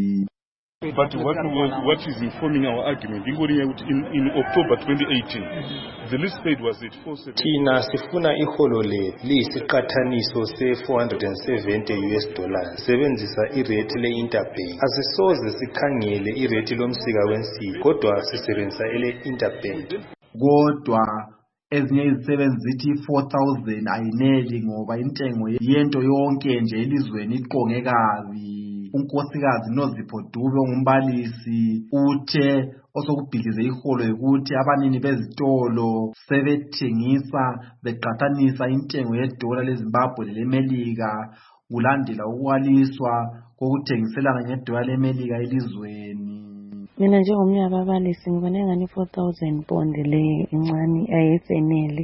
But what, what is informing our argument in, in October twenty eighteen, the list paid was at four hundred seventy. Thina sifuna iholo le liyisiqathaniso se four hundred seventy U S dollars sebenzisa irate le-interbank. Asisoze sikhangele irate lomsika wensi kodwa sisebenzisa ele-interbank. Kodwa ezinye izisebenzi zithi four thousand ayineli ngoba intengo yento yonke nje elizweni iqonge kabi. Unkosikazi Nozipho Dube ongumbalisi uthe osokubhidlize iholo ukuthi abanini bezitolo sebethengisa beqathanisa intengo yedola leZimbabwe leMelika kulandela ukwaliswa kokuthengiselana ngedola leMelika elizweni. Mina njengomnye ababalisi ngibona ngani four thousand bond le incane ayesenele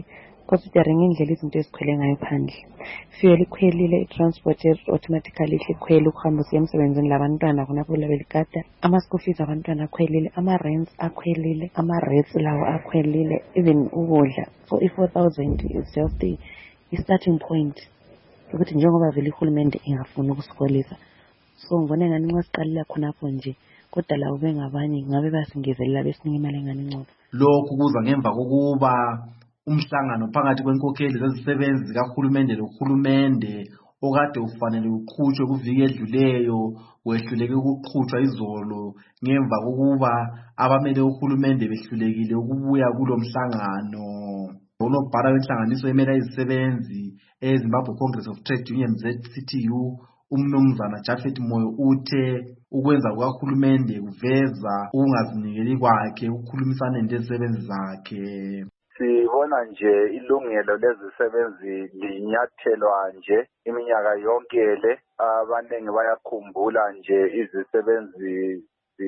considering indlela izinto ezikhwele ngayo phandle. Fuel ikhwelile, i-transport automatically ikhwele ukuhamba usiya emsebenzini labantwana khona kula belikata. Ama-school fees abantwana akhwelile, ama-rents akhwelile, ama-rates lawo akhwelile, even ukudla. So i-four thousand is just the starting point. Ukuthi njengoba vele ihulumende ingafuna ukusikolisa. So ngibona ngani nxa siqalela khonapho nje kodwa lawo bengabanye ngabe basingezelela besinika imali engane ngcono. Lokhu kuza ngemva kokuba umhlangano phakathi kwenkokheli zezisebenzi zikahulumende lohulumende okade ufanele uqhutshwe kuviki edluleyo wehluleke ukuqhutshwa izolo ngemva kokuba abamele uhulumende behlulekile ukubuya kulo mhlangano. Unobhala wenhlanganiso emela izisebenzi eZimbabwe Congress of Trade Unions Z C T U umnumzana Jafet Moyo uthe ukwenza kwahulumende kuveza ukungazinikeli kwakhe ukukhulumisana nezisebenzi zakhe. Sibona nje ilungelo lezisebenzi linyathelwa nje iminyaka yonke le abaningi bayakhumbula nje izisebenzi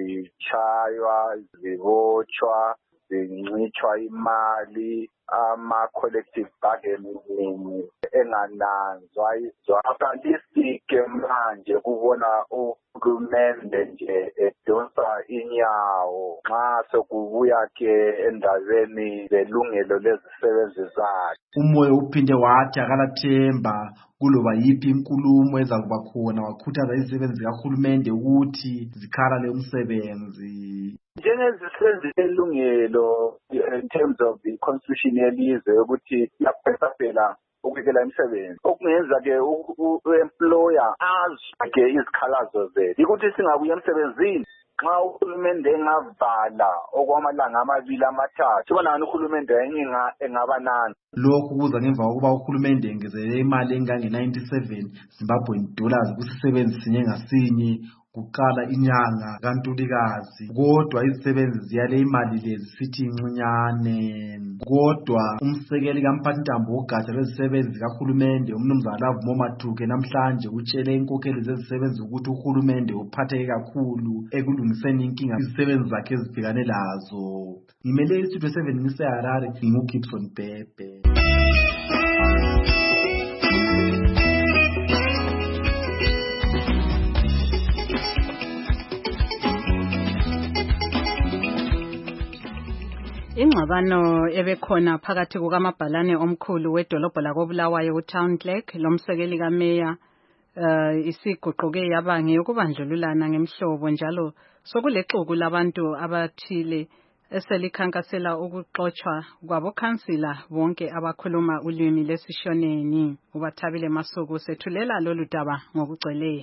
zichaywa zibotshwa zincitshwa imali ama-collective bargaining engananzwa izwakalisike manje kubona uhulumende nje edonsa inyawo nxa sokubuya-ke endabeni zelungelo lezisebenzi zakhe. Umoyo uphinde wathi akalathemba kuloba yiphi inkulumo ezakuba khona wakhuthaza izisebenzi zikahulumende ukuthi zikhalale umsebenzi. Njengezisebenzi elungelo in terms of the constitution yelizwe ukuthi yaphetha phela ukubekela imisebenzi okungenza ke u-employer azike izikhalazo zethu ukuthi singabuya emsebenzini nxa uhulumende engavala okwamalanga amabili amathathu sibona ngani uhulumende yenye engabanani. Lokhu kuza ngemva kokuba uhulumende engezelele imali engange ninety-seven Zimbabwean dollars kusisebenzi sinye ngasinye kuqala inyanga kaNtulikazi kodwa izisebenzi ziyale imali lezi sithi incinyane. Kodwa umsekeli kaMphathintambo wogatsha lwezisebenzi kahulumende umnumzana Love Momathuke namhlanje utshele inkokheli zezisebenzi ukuthi uhulumende uphatheke kakhulu ekulungiseni inkinga izisebenzi zakhe ezibhekane lazo. Ngimele istudio seven ngiseHarare nginguGibson Bhebhe. Ingxabano ebekhona phakathi kukamabhalane omkhulu wedolobho lakoBulawayo uTown Clerk lomsekeli kaMeya uh, isiguquke yaba ngeyokubandlululana ngemihlobo njalo sokulexuku labantu abathile eselikhankasela ukuxoxwa kwabokhansila bonke abakhuluma ulimi lesishoneni. Ubathabile Masuku sethulela lolu daba ngokugcweleyo.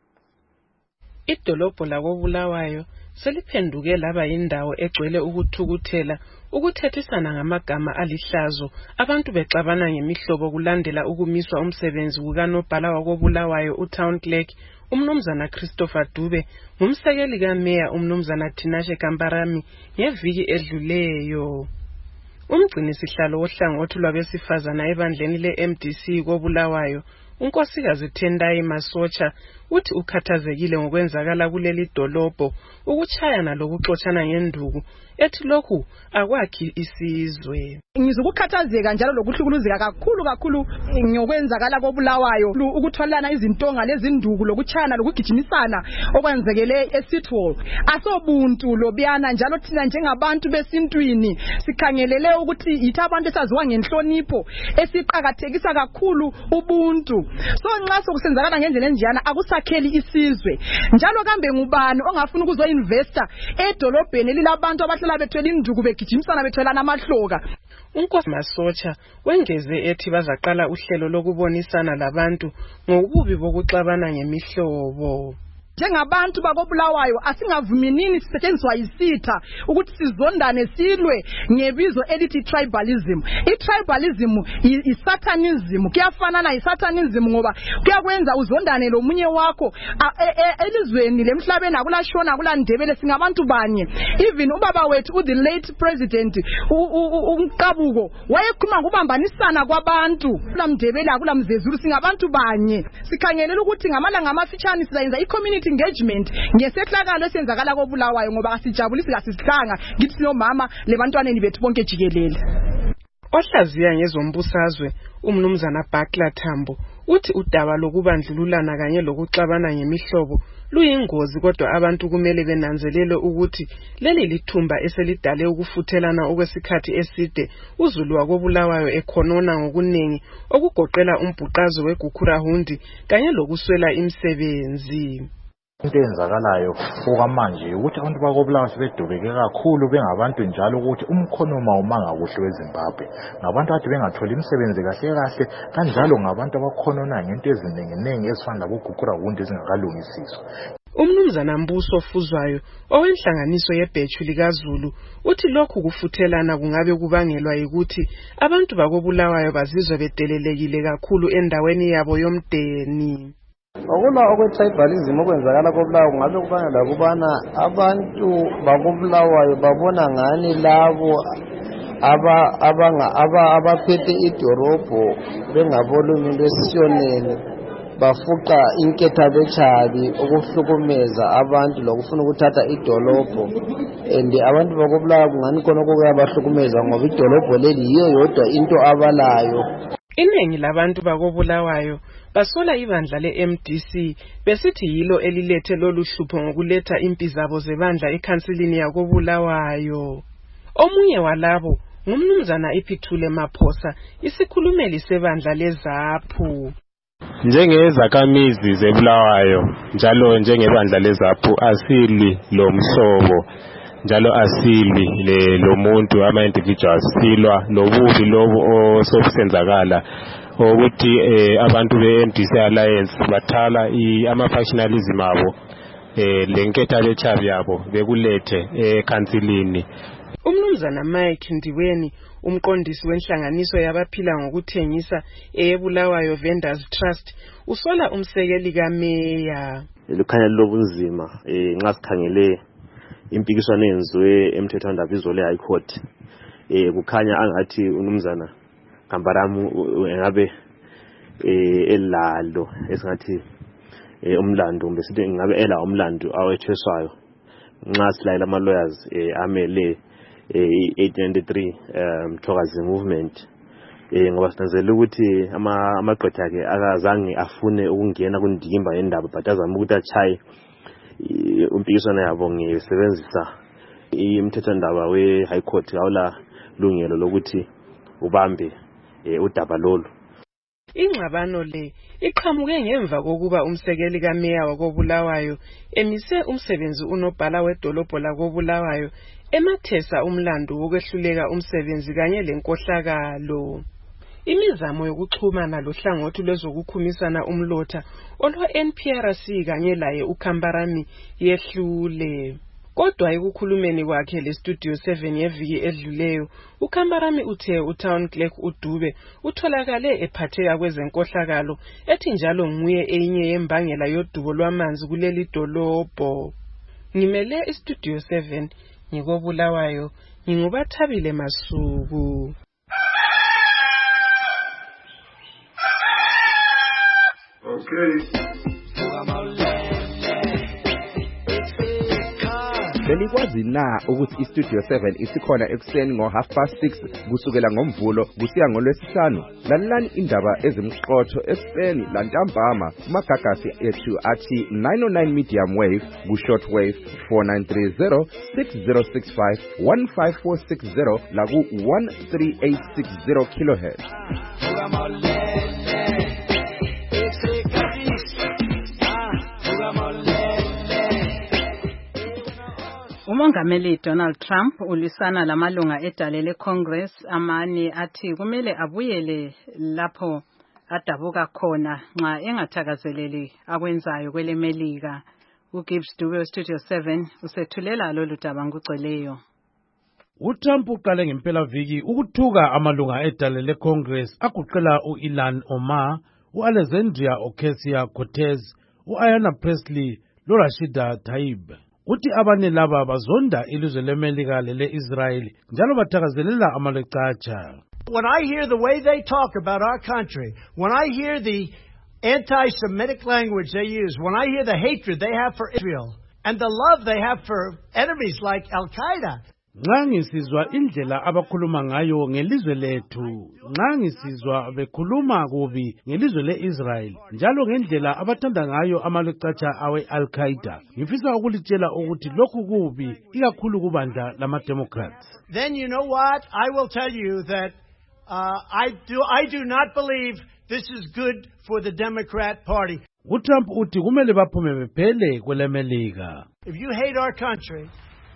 Idolobho lakoBulawayo seliphenduke laba yindawo egcwele ukuthukuthela ukuthethisana ngamagama alihlazo abantu bexabana ngemihlobo kulandela ukumiswa umsebenzi kukanobhala wakoBulawayo uTown Clerk umnumzana Christopher Dube ngumsekeli kaMeya umnumzana Tinashe Kamparami ngeviki edluleyo. Umgcini sihlalo wohlangothi lwabesifazana ebandleni le-M D C koBulawayo unkosikazi Tendai Masocha uthi ukhathazekile ngokwenzakala kuleli dolobho ukuchayana lokuxoxana ngenduku ethi lokhu akwakhi isizwe. Ngizukukhathazeka njalo lokuhlukuluzeka kakhulu kakhulu ngokwenzakala koBulawayo ukuthwalana izintonga lezinduku lokuchayana lokugijimisana okwenzekele eSithole. Asobuntu lobiyana njalo thina njengabantu besintwini sikhangelele ukuthi yithi abantu esaziwa ngenhlonipho esiqhakathekisa kakhulu ubuntu. So nxa sokusenzakala ngendlela enjana akusakheli isizwe. Njalo kambe ngubani ongafuna ukuzo investor edolobheni lilabantu abahlala bethwele induku begijimisana bethwelana amahloka. Unkosi Masocha wengeze ethi bazaqala uhlelo lokubonisana labantu ngokubi bokuxabana ngemihlobo. Njengabantu bakoBulawayo asingavuminini sisetshenziswa isitha ukuthi sizondane silwe ngebizo elithi tribalism. I-tribalism i-satanism kuyafanana i-satanism ngoba kuyakwenza uzondane lomunye wakho elizweni lemhlabeni akulashona akulandebele singabantu banye. Even ubaba wethu u the late president uNkabuko wayekhuluma ngokubambanisana kwabantu kulamdebele akulamzezulu singabantu banye. Sikhangelela ukuthi ngamalanga amafitshane sizayenza i-community engagement ngesehlakalo esenzakala koBulawayo ngoba asijabulisi kasisihlanga ngithi sinomama lebantwaneni bethu bonke jikelele. Ohlaziya ngezombusazwe umnumzana Bakla Tambo uthi udaba lokubandlululana kanye lokuxabana ngemihlobo luyingozi, kodwa abantu kumele benanzelele ukuthi leli lithumba eselidale ukufuthelana okwesikhathi eside uZulu wakobulawayo ekhonona ngokuningi okugoqela umbhuqazo weGukurahundi kanye lokuswela imisebenzi. Into eyenzakalayo okwamanje ukuthi abantu bakobulawayo sebedubeke kakhulu bengabantu njalo ukuthi umkhonoma umanga kuhle weZimbabwe ngabantu athi bengatholi imisebenzi kahle kahle kanjalo ngabantu abakhonona ngento eziningi ezifana laboGukurahundi ezingakalungisiswa. Umnumzana Mbuso Fuzwayo owenhlanganiso yebhechu likaZulu uthi lokhu kufuthelana kungabe kubangelwa ukuthi abantu bakobulawayo bazizwe bedelelekile kakhulu endaweni yabo yomdeni. Okula okwe-tribalism okwenzakala kobulawayo kungabe kubangela ukubana abantu bakobulawayo babona ngani labo abaphethe idorobho bengabolumi into esiyonene bafuqa inketha bechabi okuhlukumeza abantu lokufuna ukuthatha idolobho, and abantu bakobulawayo kungani khona okuyabahlukumeza ngoba idolobho leli yiyo yodwa into abalayo. Iningi labantu bakobulawayo basola ibandla le-M D C besithi yilo elilethe lolu hlupho ngokuletha impi zabo zebandla ekhansilini yakobulawayo. Omunye walabo ngumnumzana iPhithule Maphosa, isikhulumeli sebandla leZAPHU. Njengezakhamizi zebulawayo njalo njengebandla leZAPHU asilwi lomhlobo njalo asili le lomuntu ama individuals silwa lobubi lobu osobusenzakala ukuthi eh, abantu be-M D C Alliance bathala ama-factionalism abo eh, lenketha bechabi yabo bekulethe ekhansilini. Umnumzana Mike Ndiweni umqondisi wenhlanganiso yabaphila ngokuthengisa eyeBulawayo Vendors Trust usola umsekeli kameya. Lukhanya lobunzima eh nxa sikhangele impikiswano yenziwe emthethwandaba izolo eHigh Court eh kukhanya angathi unumzana Kambaramu engabe eh elalo esingathi eh umlando besithi ngabe ela umlando awetheswayo nxa silayela ama lawyers eh amele eight ninety-three um Thokazi movement eh ngoba sinanzela ukuthi ama amaqotha akhe akazange afune ukungena kundimba yendaba but azama ukuthi achaye umpikiswana yabo ngisebenzisa imthethwandaba we High Court awula lungelo lokuthi ubambe udaba lolu. Ingxabano le iqhamuke ngemva kokuba umsekeli kameya wakobulawayo emise umsebenzi unobhala wedolobho lakobulawayo emathesa umlando wokwehluleka umsebenzi kanye lenkohlakalo. Imizamo yokuxhumana lohlangothi lwezokukhumisana umlotha olwa N P R C kanye laye uKambarami yehlule. Kodwa ekukhulumeni kwakhe le Studio seven yeviki edluleyo uKambarami uthe uTown Clerk uDube utholakale ephatheka kwezenkohlakalo ethi njalo nguye enye yembangela yodubo lwamanzi kuleli dolobho. Ngimele iStudio seven ngikobulawayo ngingubathabile Masuku. Okay. Belikwazi na ukuthi iStudio seven isikhona ekuseni ngo half past six kusukela ngomvulo kusiya ngolwesihlanu. Lalelani indaba ezimqotho ekuseni lantambama kumagagasi ethu athi nine oh nine medium wave ku short wave four nine three zero six zero six five one five four six zero la ku one three eight six zero kilohertz. Umongameli Donald Trump ulisana lamalunga edale leCongress amane athi kumele abuyele lapho adabuka khona nxa engathakazeleli akwenzayo kwelemelika. uGibbs Dube Studio seven usethulela lolu daba ngugcweleyo. uTrump uqale ngempela viki ukuthuka amalunga edale leCongress aguqela uIlhan Omar, uAlexandria Ocasio-Cortez, uAyanna Pressley loRashida Tlaib. Uthi abanye laba bazonda ilizwe leMelika lele-Israel njalo bathakazelela amalecacha. When I hear the way they talk about our country, when I hear the anti-Semitic language they use, when I hear the hatred they have for Israel and the love they have for enemies like Al-Qaeda. Nxa ngisizwa indlela abakhuluma ngayo ngelizwe lethu, nxa ngisizwa bekhuluma kubi ngelizwe le-Israel, njalo ngendlela abathanda ngayo amalwecatsha awe-Al-Qaeda, ngifisa ukulitshela ukuthi lokhu kubi ikakhulu kubandla lama-Democrats. Then you know what? I will tell you that uh, I do I do not believe this is good for the Democrat Party. uTrump uthi kumele baphume bephele kwelemelika. If you hate our country,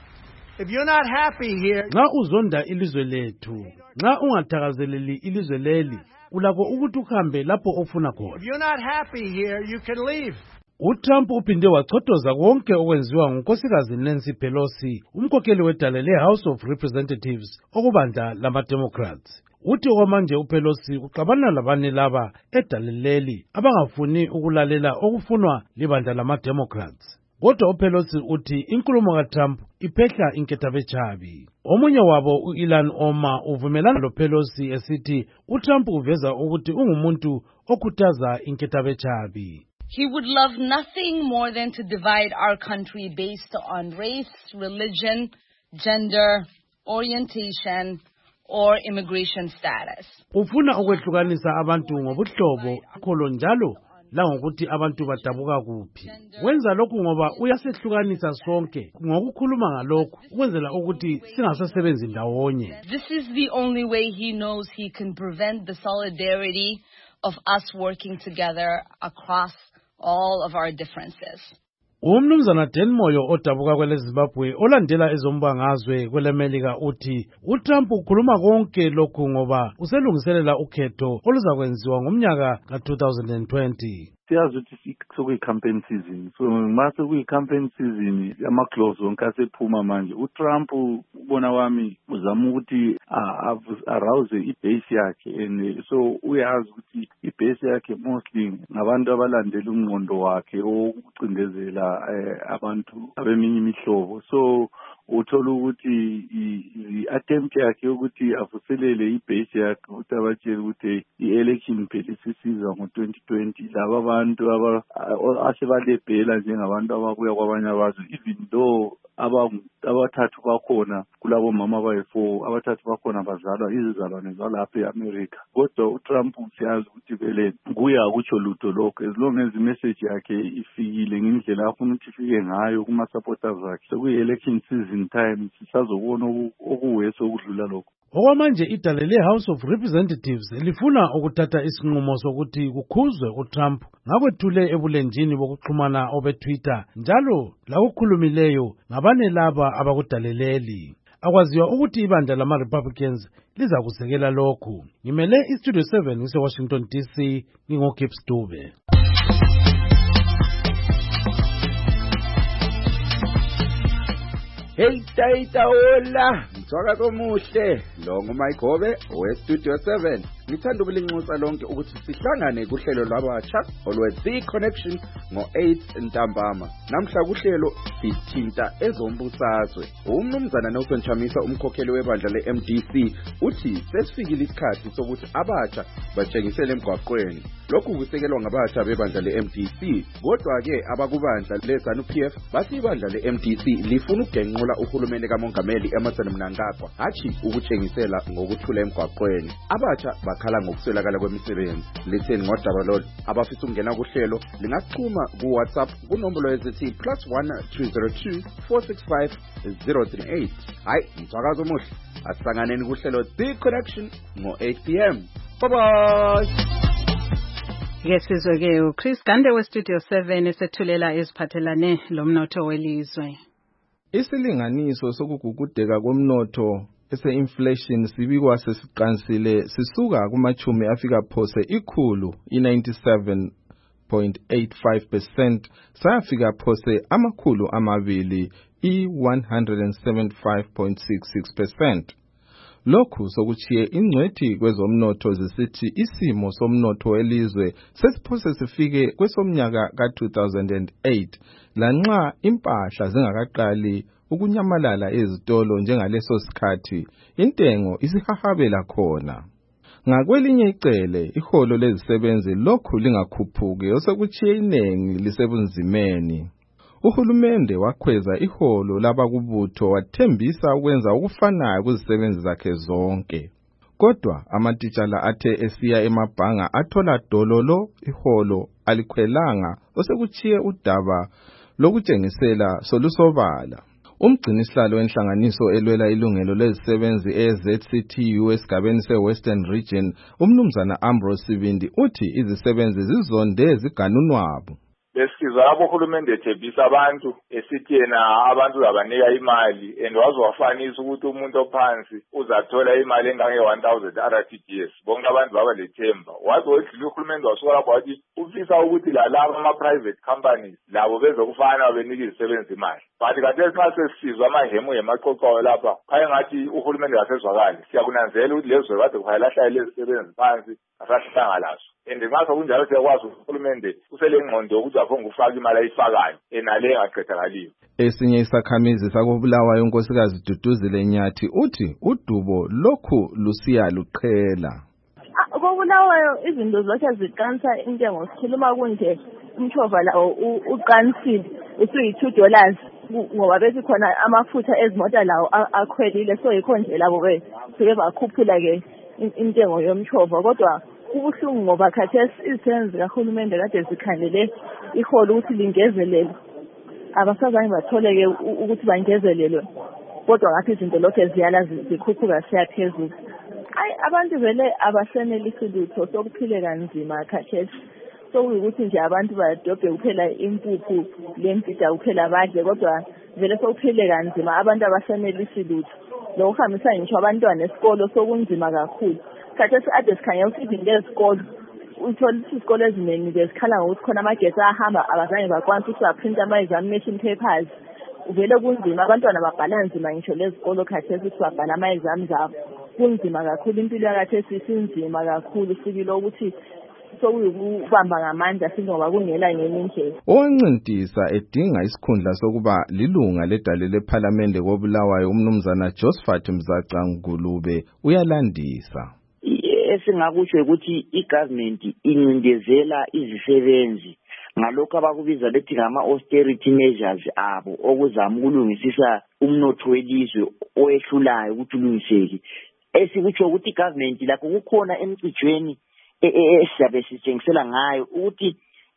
if you're not happy here, nxa uzonda ilizwe lethu, nxa ungathakazeleli ilizwe leli, ulakho ukuthi uhambe lapho ofuna khona. if you're not happy here, you can leave. uTrump uphinde wachotoza konke okwenziwa ngunkosikazi Nancy Pelosi, umkhokheli wedale le-House of Representatives okubandla lama-Democrats. Uthi okwamanje uPelosi uxabana labanye laba edale leli abangafuni ukulalela okufunwa libandla lama-Democrats. Kodwa uPelosi uthi inkulumo kaTrump iphehla inkethabetshabi. Omunye wabo u-Ilhan Omar uvumelana loPelosi esithi uTrump uveza ukuthi ungumuntu okhuthaza inkethabetshabi. He would love nothing more than to divide our country based on race, religion, gender, orientation, or immigration status. Ufuna ukwehlukanisa abantu ngobuhlobo, kholo njalo langokuthi abantu badabuka kuphi. Wenza lokhu ngoba uyasehlukanisa sonke ngokukhuluma ngalokhu ukwenzela ukuthi singasasebenzi ndawonye. This is the only way he knows he can prevent the solidarity of us working together across all of our differences. Umnumzana Dan Moyo odabuka kwele Zimbabwe olandela ezombangazwe kwelemelika uthi uTrump ukhuluma konke lokhu ngoba uselungiselela ukhetho oluzakwenziwa ngomnyaka ka two thousand twenty. Siyazi ukuthi sokuyi-campaign season, so mase kuyi-campaign season ama-close wonke asephuma manje. uTrump ubona wami uzama ukuthi arouse ibase yakhe, and so uyazi ukuthi ibase yakhe mostly ngabantu abalandela umnqondo wakhe wokucindezela abantu abeminye imihlobo. So uthola ukuthi i-attempt yakhe yokuthi avuselele ibase yakhe ukuthi abatshele ukuthi i-election phela isisiza ngo-twenty twenty, laba abantu asebalebhela njengabantu ababuya kwabanye abazwe, even though abathathu bakhona kulabo mama abayi-four, abathathu bakhona bazalwa izizalwane zalapha e-America. Kodwa uTrump siyazi ukuthi vele kuya akutsho lutho lokho, as long as imessage yakhe ifikile ngendlela afuna ukuthi ifike ngayo kuma-supporters akhe. So kuyi-election season time sisazobona okuweso okudlula lokho. Okwamanje idale le-House of Representatives lifuna ukuthatha isinqumo sokuthi kukhuzwe uTrump ngakwethule ebulenjini bokuxhumana obe-Twitter njalo lakukhulumileyo ngabane laba abakudaleleli. Akwaziwa ukuthi ibandla lama-Republicans liza kusekela lokhu. Ngimele iStudio seven ngise-Washington D C, ngingoGibbs Dube. Hey tayita hola, mthwakazi omuhle, lo nguMike Hobe we-Studio seven. Ngithanda ukulinxusa lonke ukuthi sihlangane kuhlelo lwabatsha olwe-The Connection ngo-eight ntambama. Namhla kuhlelo sithinta ezombusazwe. Umnumzana Nelson Chamisa umkhokheli webandla le-M D C uthi sesifikile isikhathi sokuthi abatsha batshengisele emgwaqweni. Lokhu kusekelwa ngabatsha bebandla le-M D C, kodwa-ke abakubandla le-ZANU-P F bathi ibandla le-M D C lifuna ukugenqula uhulumeni kamongameli Emmerson Mnangagwa, hathi ukutshengisela ngokuthula emgwaqweni. Abatsha bakhala ngokuswelakala kwemisebenzi. Litheni ngodaba lolu, abafisa ukungena kuhlelo lingaxhuma ku-WhatsApp kunombolo ezithi plus one two zero two four six five zero three eight. Hayi, mthwakazi omuhle, asihlanganeni kuhlelo The Connection ngo-eight p m Bye bye. Ngesizwe-ke uChris Gande we-Studio seven esethulela eziphathelane lomnotho welizwe. Isilinganiso sokugugudeka komnotho ese-inflation sibikwa sesiqansile sisuka kumachumi afika phose ikhulu i-ninety-seven point eight five percent sayafika phose amakhulu amabili i-one hundred seventy-five point six six percent. Lokhu sokuchiye ingcwethi kwezomnotho zisithi isimo somnotho welizwe sesiphose sifike kwesomnyaka ka two thousand eight lanxa impahla zingakaqali ukunyamalala ezitolo njengaleso sikhathi intengo isihahabela khona. Ngakwelinye icele iholo lezisebenzi lokhu lingakhuphuki osekuchiye inengi lisebunzimeni. uhulumende wakhweza iholo labakubutho wathembisa ukwenza ukufanayo kuzisebenzi zakhe zonke. Kodwa amatitshala athe esiya emabhanga athola dololo iholo alikhwelanga osekuchiye udaba lokutshengisela solusobala. Umgcinisihlalo wenhlanganiso elwela ilungelo lezisebenzi e-Z C T U esigabeni se-Western Region, umnumzana Ambrose Sibindi uthi izisebenzi zizonde ziganunwabu. Besizwa abohulumende ethembisa abantu esithi yena abantu abanika imali and wazowafanisa ukuthi umuntu ophansi uzathola imali engange one thousand R T G S. Bonke abantu baba lethemba. Wazodlula uhulumende wasuka lapho wathi ufisa ukuthi lalabo ama-private companies labo bezokufana benika izisebenzi imali. But kade xa sesizwa amahemu yemaqoqo lapha phaya ngathi uhulumende ngasezwakali. Siyakunanzela ukuthi lezo kade kuhalahla lezi zisebenzi phansi asahlanga lazo. And ngaso kunjalo siyakwazi uhulumende uselengqondo ukuthi aphonga ufaka imali ayifakayo enale engaqedakaliyo. Esinye isakhamizi sakobulawayo unkosikazi Duduzile Nyathi uthi udubo lokhu lusiya luqhela. Kobulawayo izinto zonke ziqansa intengo sikhuluma kunje umthova lawo uqansile usuyi two dollars ngoba bese khona amafutha ezimota lawo akhwelile so yikho nje labo ke sike bakhuphula ke intengo yomthova kodwa kubuhlungu ngoba khathesi izisebenzi kahulumende kade zikhandele iholo ukuthi lingezelele abasazange batholeke ukuthi bangezelelwe kodwa ngathi izinto lokho ziyala zikhuphuka siyaphezulu. Hayi abantu vele abasenelisi lutho sokuphile kanzima khathesi sokuyukuthi nje abantu badobhe kuphela impuphu lempida kuphela badle kodwa vele sokuphile kanzima abantu abasenelisi lutho lokuhambisa ngisho abantwana esikolo sokunzima kakhulu. Khathesi ade sikhanya ukuthi izinto ezikolo uthola ukuthi izikolo eziningi bezikhala ngokuthi khona amagetsi ahamba abazange bakwanisa ukuthi baprint ama-examination papers. Uvele kunzima abantwana babhala nzima ngisho lezikolo khathesi ukuthi babhala ama-exams abo kunzima kakhulu. Impilo yakhathesi isinzima kakhulu sikile ukuthi sokuyukubamba ngamandla singoba kungela ngenye indlela. Owancintisa edinga isikhundla sokuba lilunga ledale lephalamende kobulawayo umnumzana Josephat Mzaca Ngulube uyalandisa. Esingakusho ukuthi igovernment incindezela izisebenzi ngalokho abakubiza bethi ngama-austerity measures abo okuzama ukulungisisa umnotho welizwe owehlulayo ukuthi ulungiseke. Esikutsho ukuthi igovernment lakho kukhona emcijweni esizabe sitshengisela ngayo ukuthi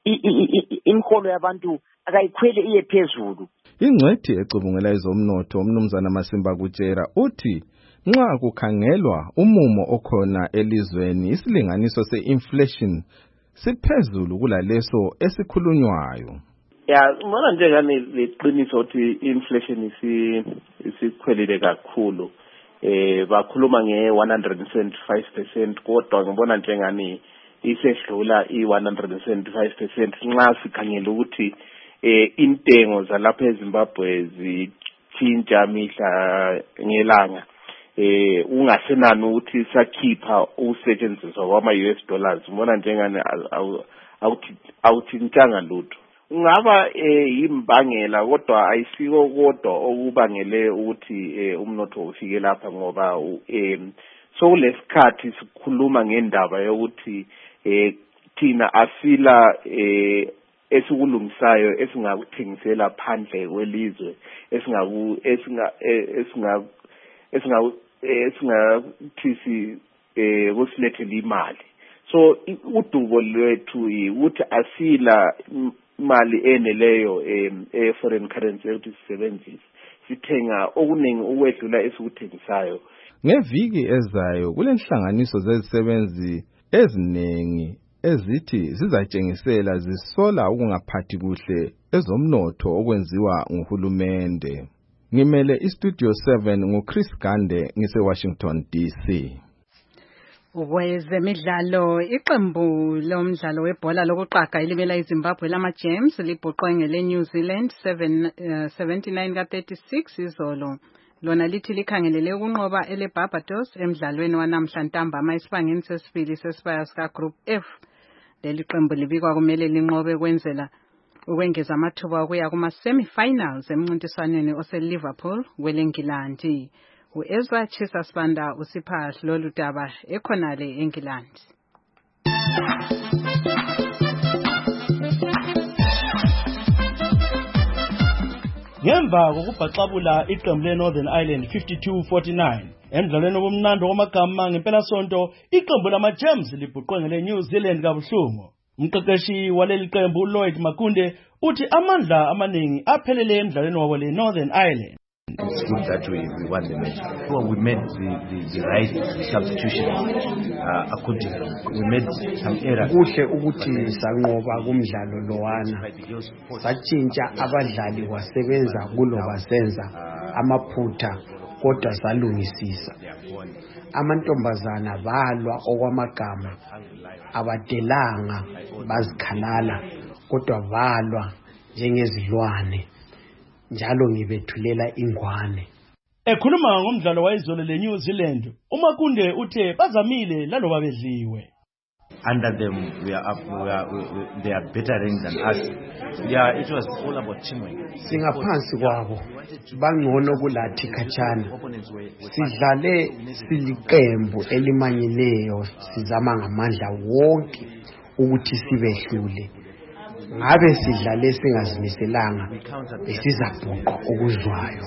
imiholo yabantu akayikhwele iye phezulu. Ingcwethi ecubungela ezomnotho umnumzana Masimba Kutshera uthi nxa kukhangelwa umumo okhona elizweni isilinganiso se-inflation siphezulu kulaleso esikhulunywayo. Ya ngibona njengani leqiniso ukuthi inflation isi isikhwelile kakhulu. Eh bakhuluma nge one hundred seventy-five percent kodwa ngibona njengani isedlula i one hundred seventy-five percent nxa sikhangela ukuthi eh intengo zalapha eZimbabwe zitshintsha mihla ngelanga. Eh ungasenani ukuthi sakhipha usetshenziswa kwama U S dollars ngibona njengani awuthi awuthintanga lutho. Ungaba yimbangela kodwa ayisiko kodwa okubangele ukuthi umnotho ufike lapha ngoba so lesikhathi sikhuluma ngendaba yokuthi thina asila esikulungisayo esingakuthengisela phandle kwelizwe esingaku esinga esinga esinga esingathisi kusilethela imali. So udubo lwethu ukuthi asila mali eneleyo e foreign currency ukuthi sisebenzise sithenga okuningi ukwedlula esikuthengisayo. Ngeviki ezayo kulenhlanganiso zezisebenzi eziningi ezithi zizatshengisela zisola ukungaphathi kuhle ezomnotho okwenziwa nguhulumende. Ngimele istudio seven nguChris Gande ngise Washington D C. Wezemidlalo iqembu lomdlalo webhola lokuqaga elibela iZimbabwe lama-Gems libhoqwe ngele New Zealand seventy-nine ka thirty-six izolo. Lona lithi likhangelele ukunqoba ele Barbados emidlalweni wanamhla ntambama esibangeni sesibili sesibaya sika Group F. Leli qembu libikwa kumele linqobe kwenzela ukwengeza amathuba okuya kuma semi-finals emncintiswaneni ose-Liverpool kwelengilandi. U-Ezra Chisasbanda usipha lolu daba ekhonale eNgilandi. ngemva kokubhaxabula iqembu leNorthern Ireland fifty-two forty-nine. Emdlalweni womnando wamagama ngempelasonto iqembu lamaGems libhuqwe ngeleNew Zealand kabuhlungu. Umqeqeshi waleli qembu Lloyd Makunde uthi amandla amaningi aphelele emdlalweni wabo leNorthern Ireland. It's good that we, we won the match. Well, we made the, the, the right substitution uh, accordingly. We made some errors. Kuhle ukuthi sanqoba kumdlalo lowana. Satshintsha abadlali wasebenza kulo basenza amaphutha kodwa salungisisa. Amantombazana balwa okwamagama abadelanga bazikhalala kodwa balwa njengezilwane. Njalo ngibethulela ingwane. Ekhuluma ngomdlalo wayizolo leNew Zealand, uMakunde uthe bazamile laloba bedliwe. Under them, we are up, we are, we, we, they are better than us. Yeah, it was all about teamwork. Singaphansi kwabo, bangcono kulathi khatshana. Sidlale siliqembu elimanyileyo, sizama ngamandla wonke ukuthi sibehlule. Ngabe sidlale singazimiselanga besizabhuqa okuzwayo.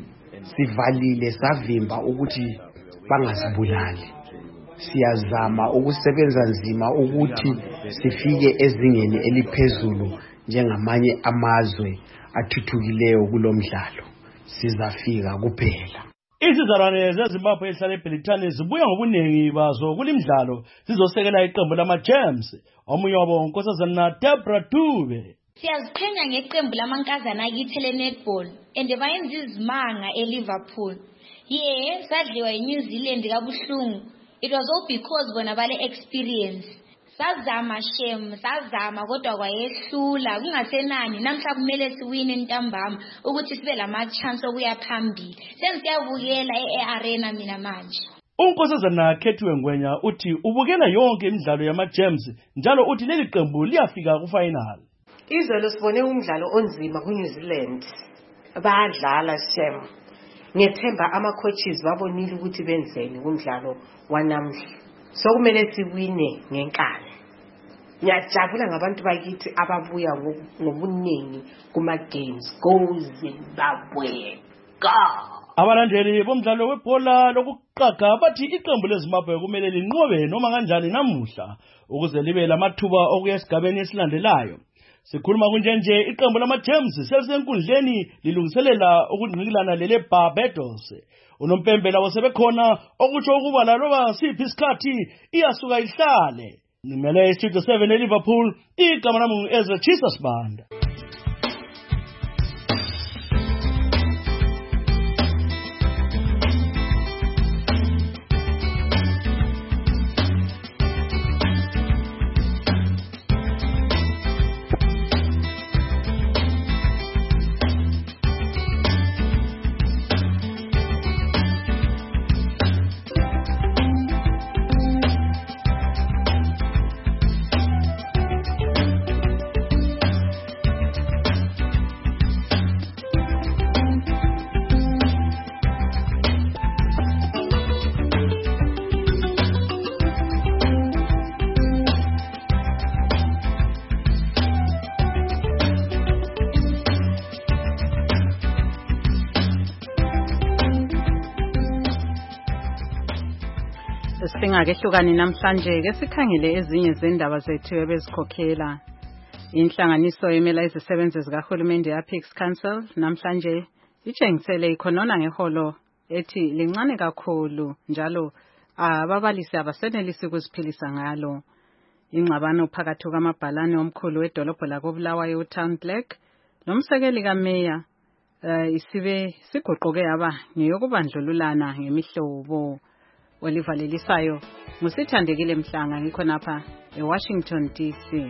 Sivalile savimba ukuthi bangazibulali. Siyazama ukusebenza nzima ukuthi sifike ezingeni eliphezulu njengamanye amazwe athuthukileyo kulomdlalo. Sizafika kuphela. Izizalwane zeZimbabwe ehlala eBrithani zibuya ngobunengi bazo kulimdlalo zizosekela iqembu lamaGems. Omunye wabo unkosazana Deborah Dube. Siyaziphenya ngeqembu lamankazana akithi le-netball and bayenza izimanga eLiverpool. Yeah, sadliwa eNew Zealand kabuhlungu. It was all because bona bale experience. Sazama shem, sazama kodwa kwayehlula kungasenani namhla kumele siwine ntambama ukuthi sibe lama chance okuya phambili. Sensiyabukela e-arena mina manje. Unkosazana Khethiwe Ngwenya uthi ubukela yonke imidlalo yamaGems njalo uthi leli qembu liyafika kufinal. Izolo sibone umdlalo onzima kuNew Zealand. Badlala shem. Ngethemba ama coaches babonile ukuthi benzeni kumdlalo wanamhla. So kumele siwine ngenkani. Ngiyajabula ngabantu bakithi ababuya ngobuningi kuma games. Go Zimbabwe. Go! Abalandeli bomdlalo webhola lokuqaga bathi iqembu leZimbabwe kumele linqobe noma kanjani namuhla ukuze libe lamathuba okuya esigabeni esilandelayo. Sikhuluma kunjenje iqembu lamaGems selisenkundleni lilungiselela ukungqikilana lele Barbados. Unompembe labo sebekhona okutsho ukuba laloba siphi isikhathi iyasuka ihlale. Nimele iStudio seven eLiverpool, igama lami Ezra Jesus Banda. Singakehlukani namhlanje ke sikhangele ezinye zendaba zethu ebezikhokhela. Inhlanganiso emela izisebenzi zikahulumende ye-Apex Council namhlanje itshengisele ikhonona ngeholo ethi lincane kakhulu njalo ababalisi abasenelisi ukuziphilisa ngalo. Ingxabano phakathi kwamabhalane omkhulu wedolobho lakoBulawayo uTown Black nomsekeli kaMeya isibe sigoqoke yaba ngeyokubandlululana ngemihlobo. Olivalelisayo ngusithandekile Mhlanga ngikhonapha eWashington D C.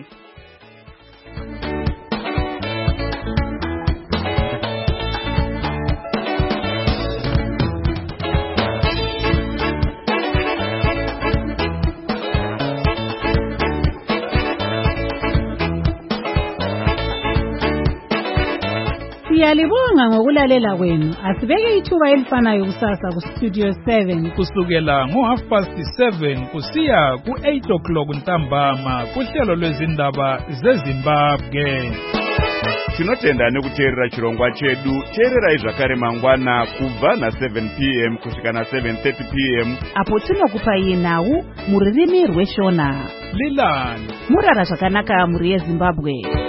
Siyalibonga ngokulalela kwenu. Asibeke ithuba elifanayo kusasa ku Studio seven kusukela ngo half past seven kusiya ku eight o'clock ntambama kuhlelo lwezindaba zeZimbabwe. tinotenda nekuteerera chirongwa chedu. Teererai zvakare mangwana kubva na seven p m kusvika na seven thirty p m apo tinokupai nhau mururimi rweshona. Lilan murara zvakanaka muri yeZimbabwe.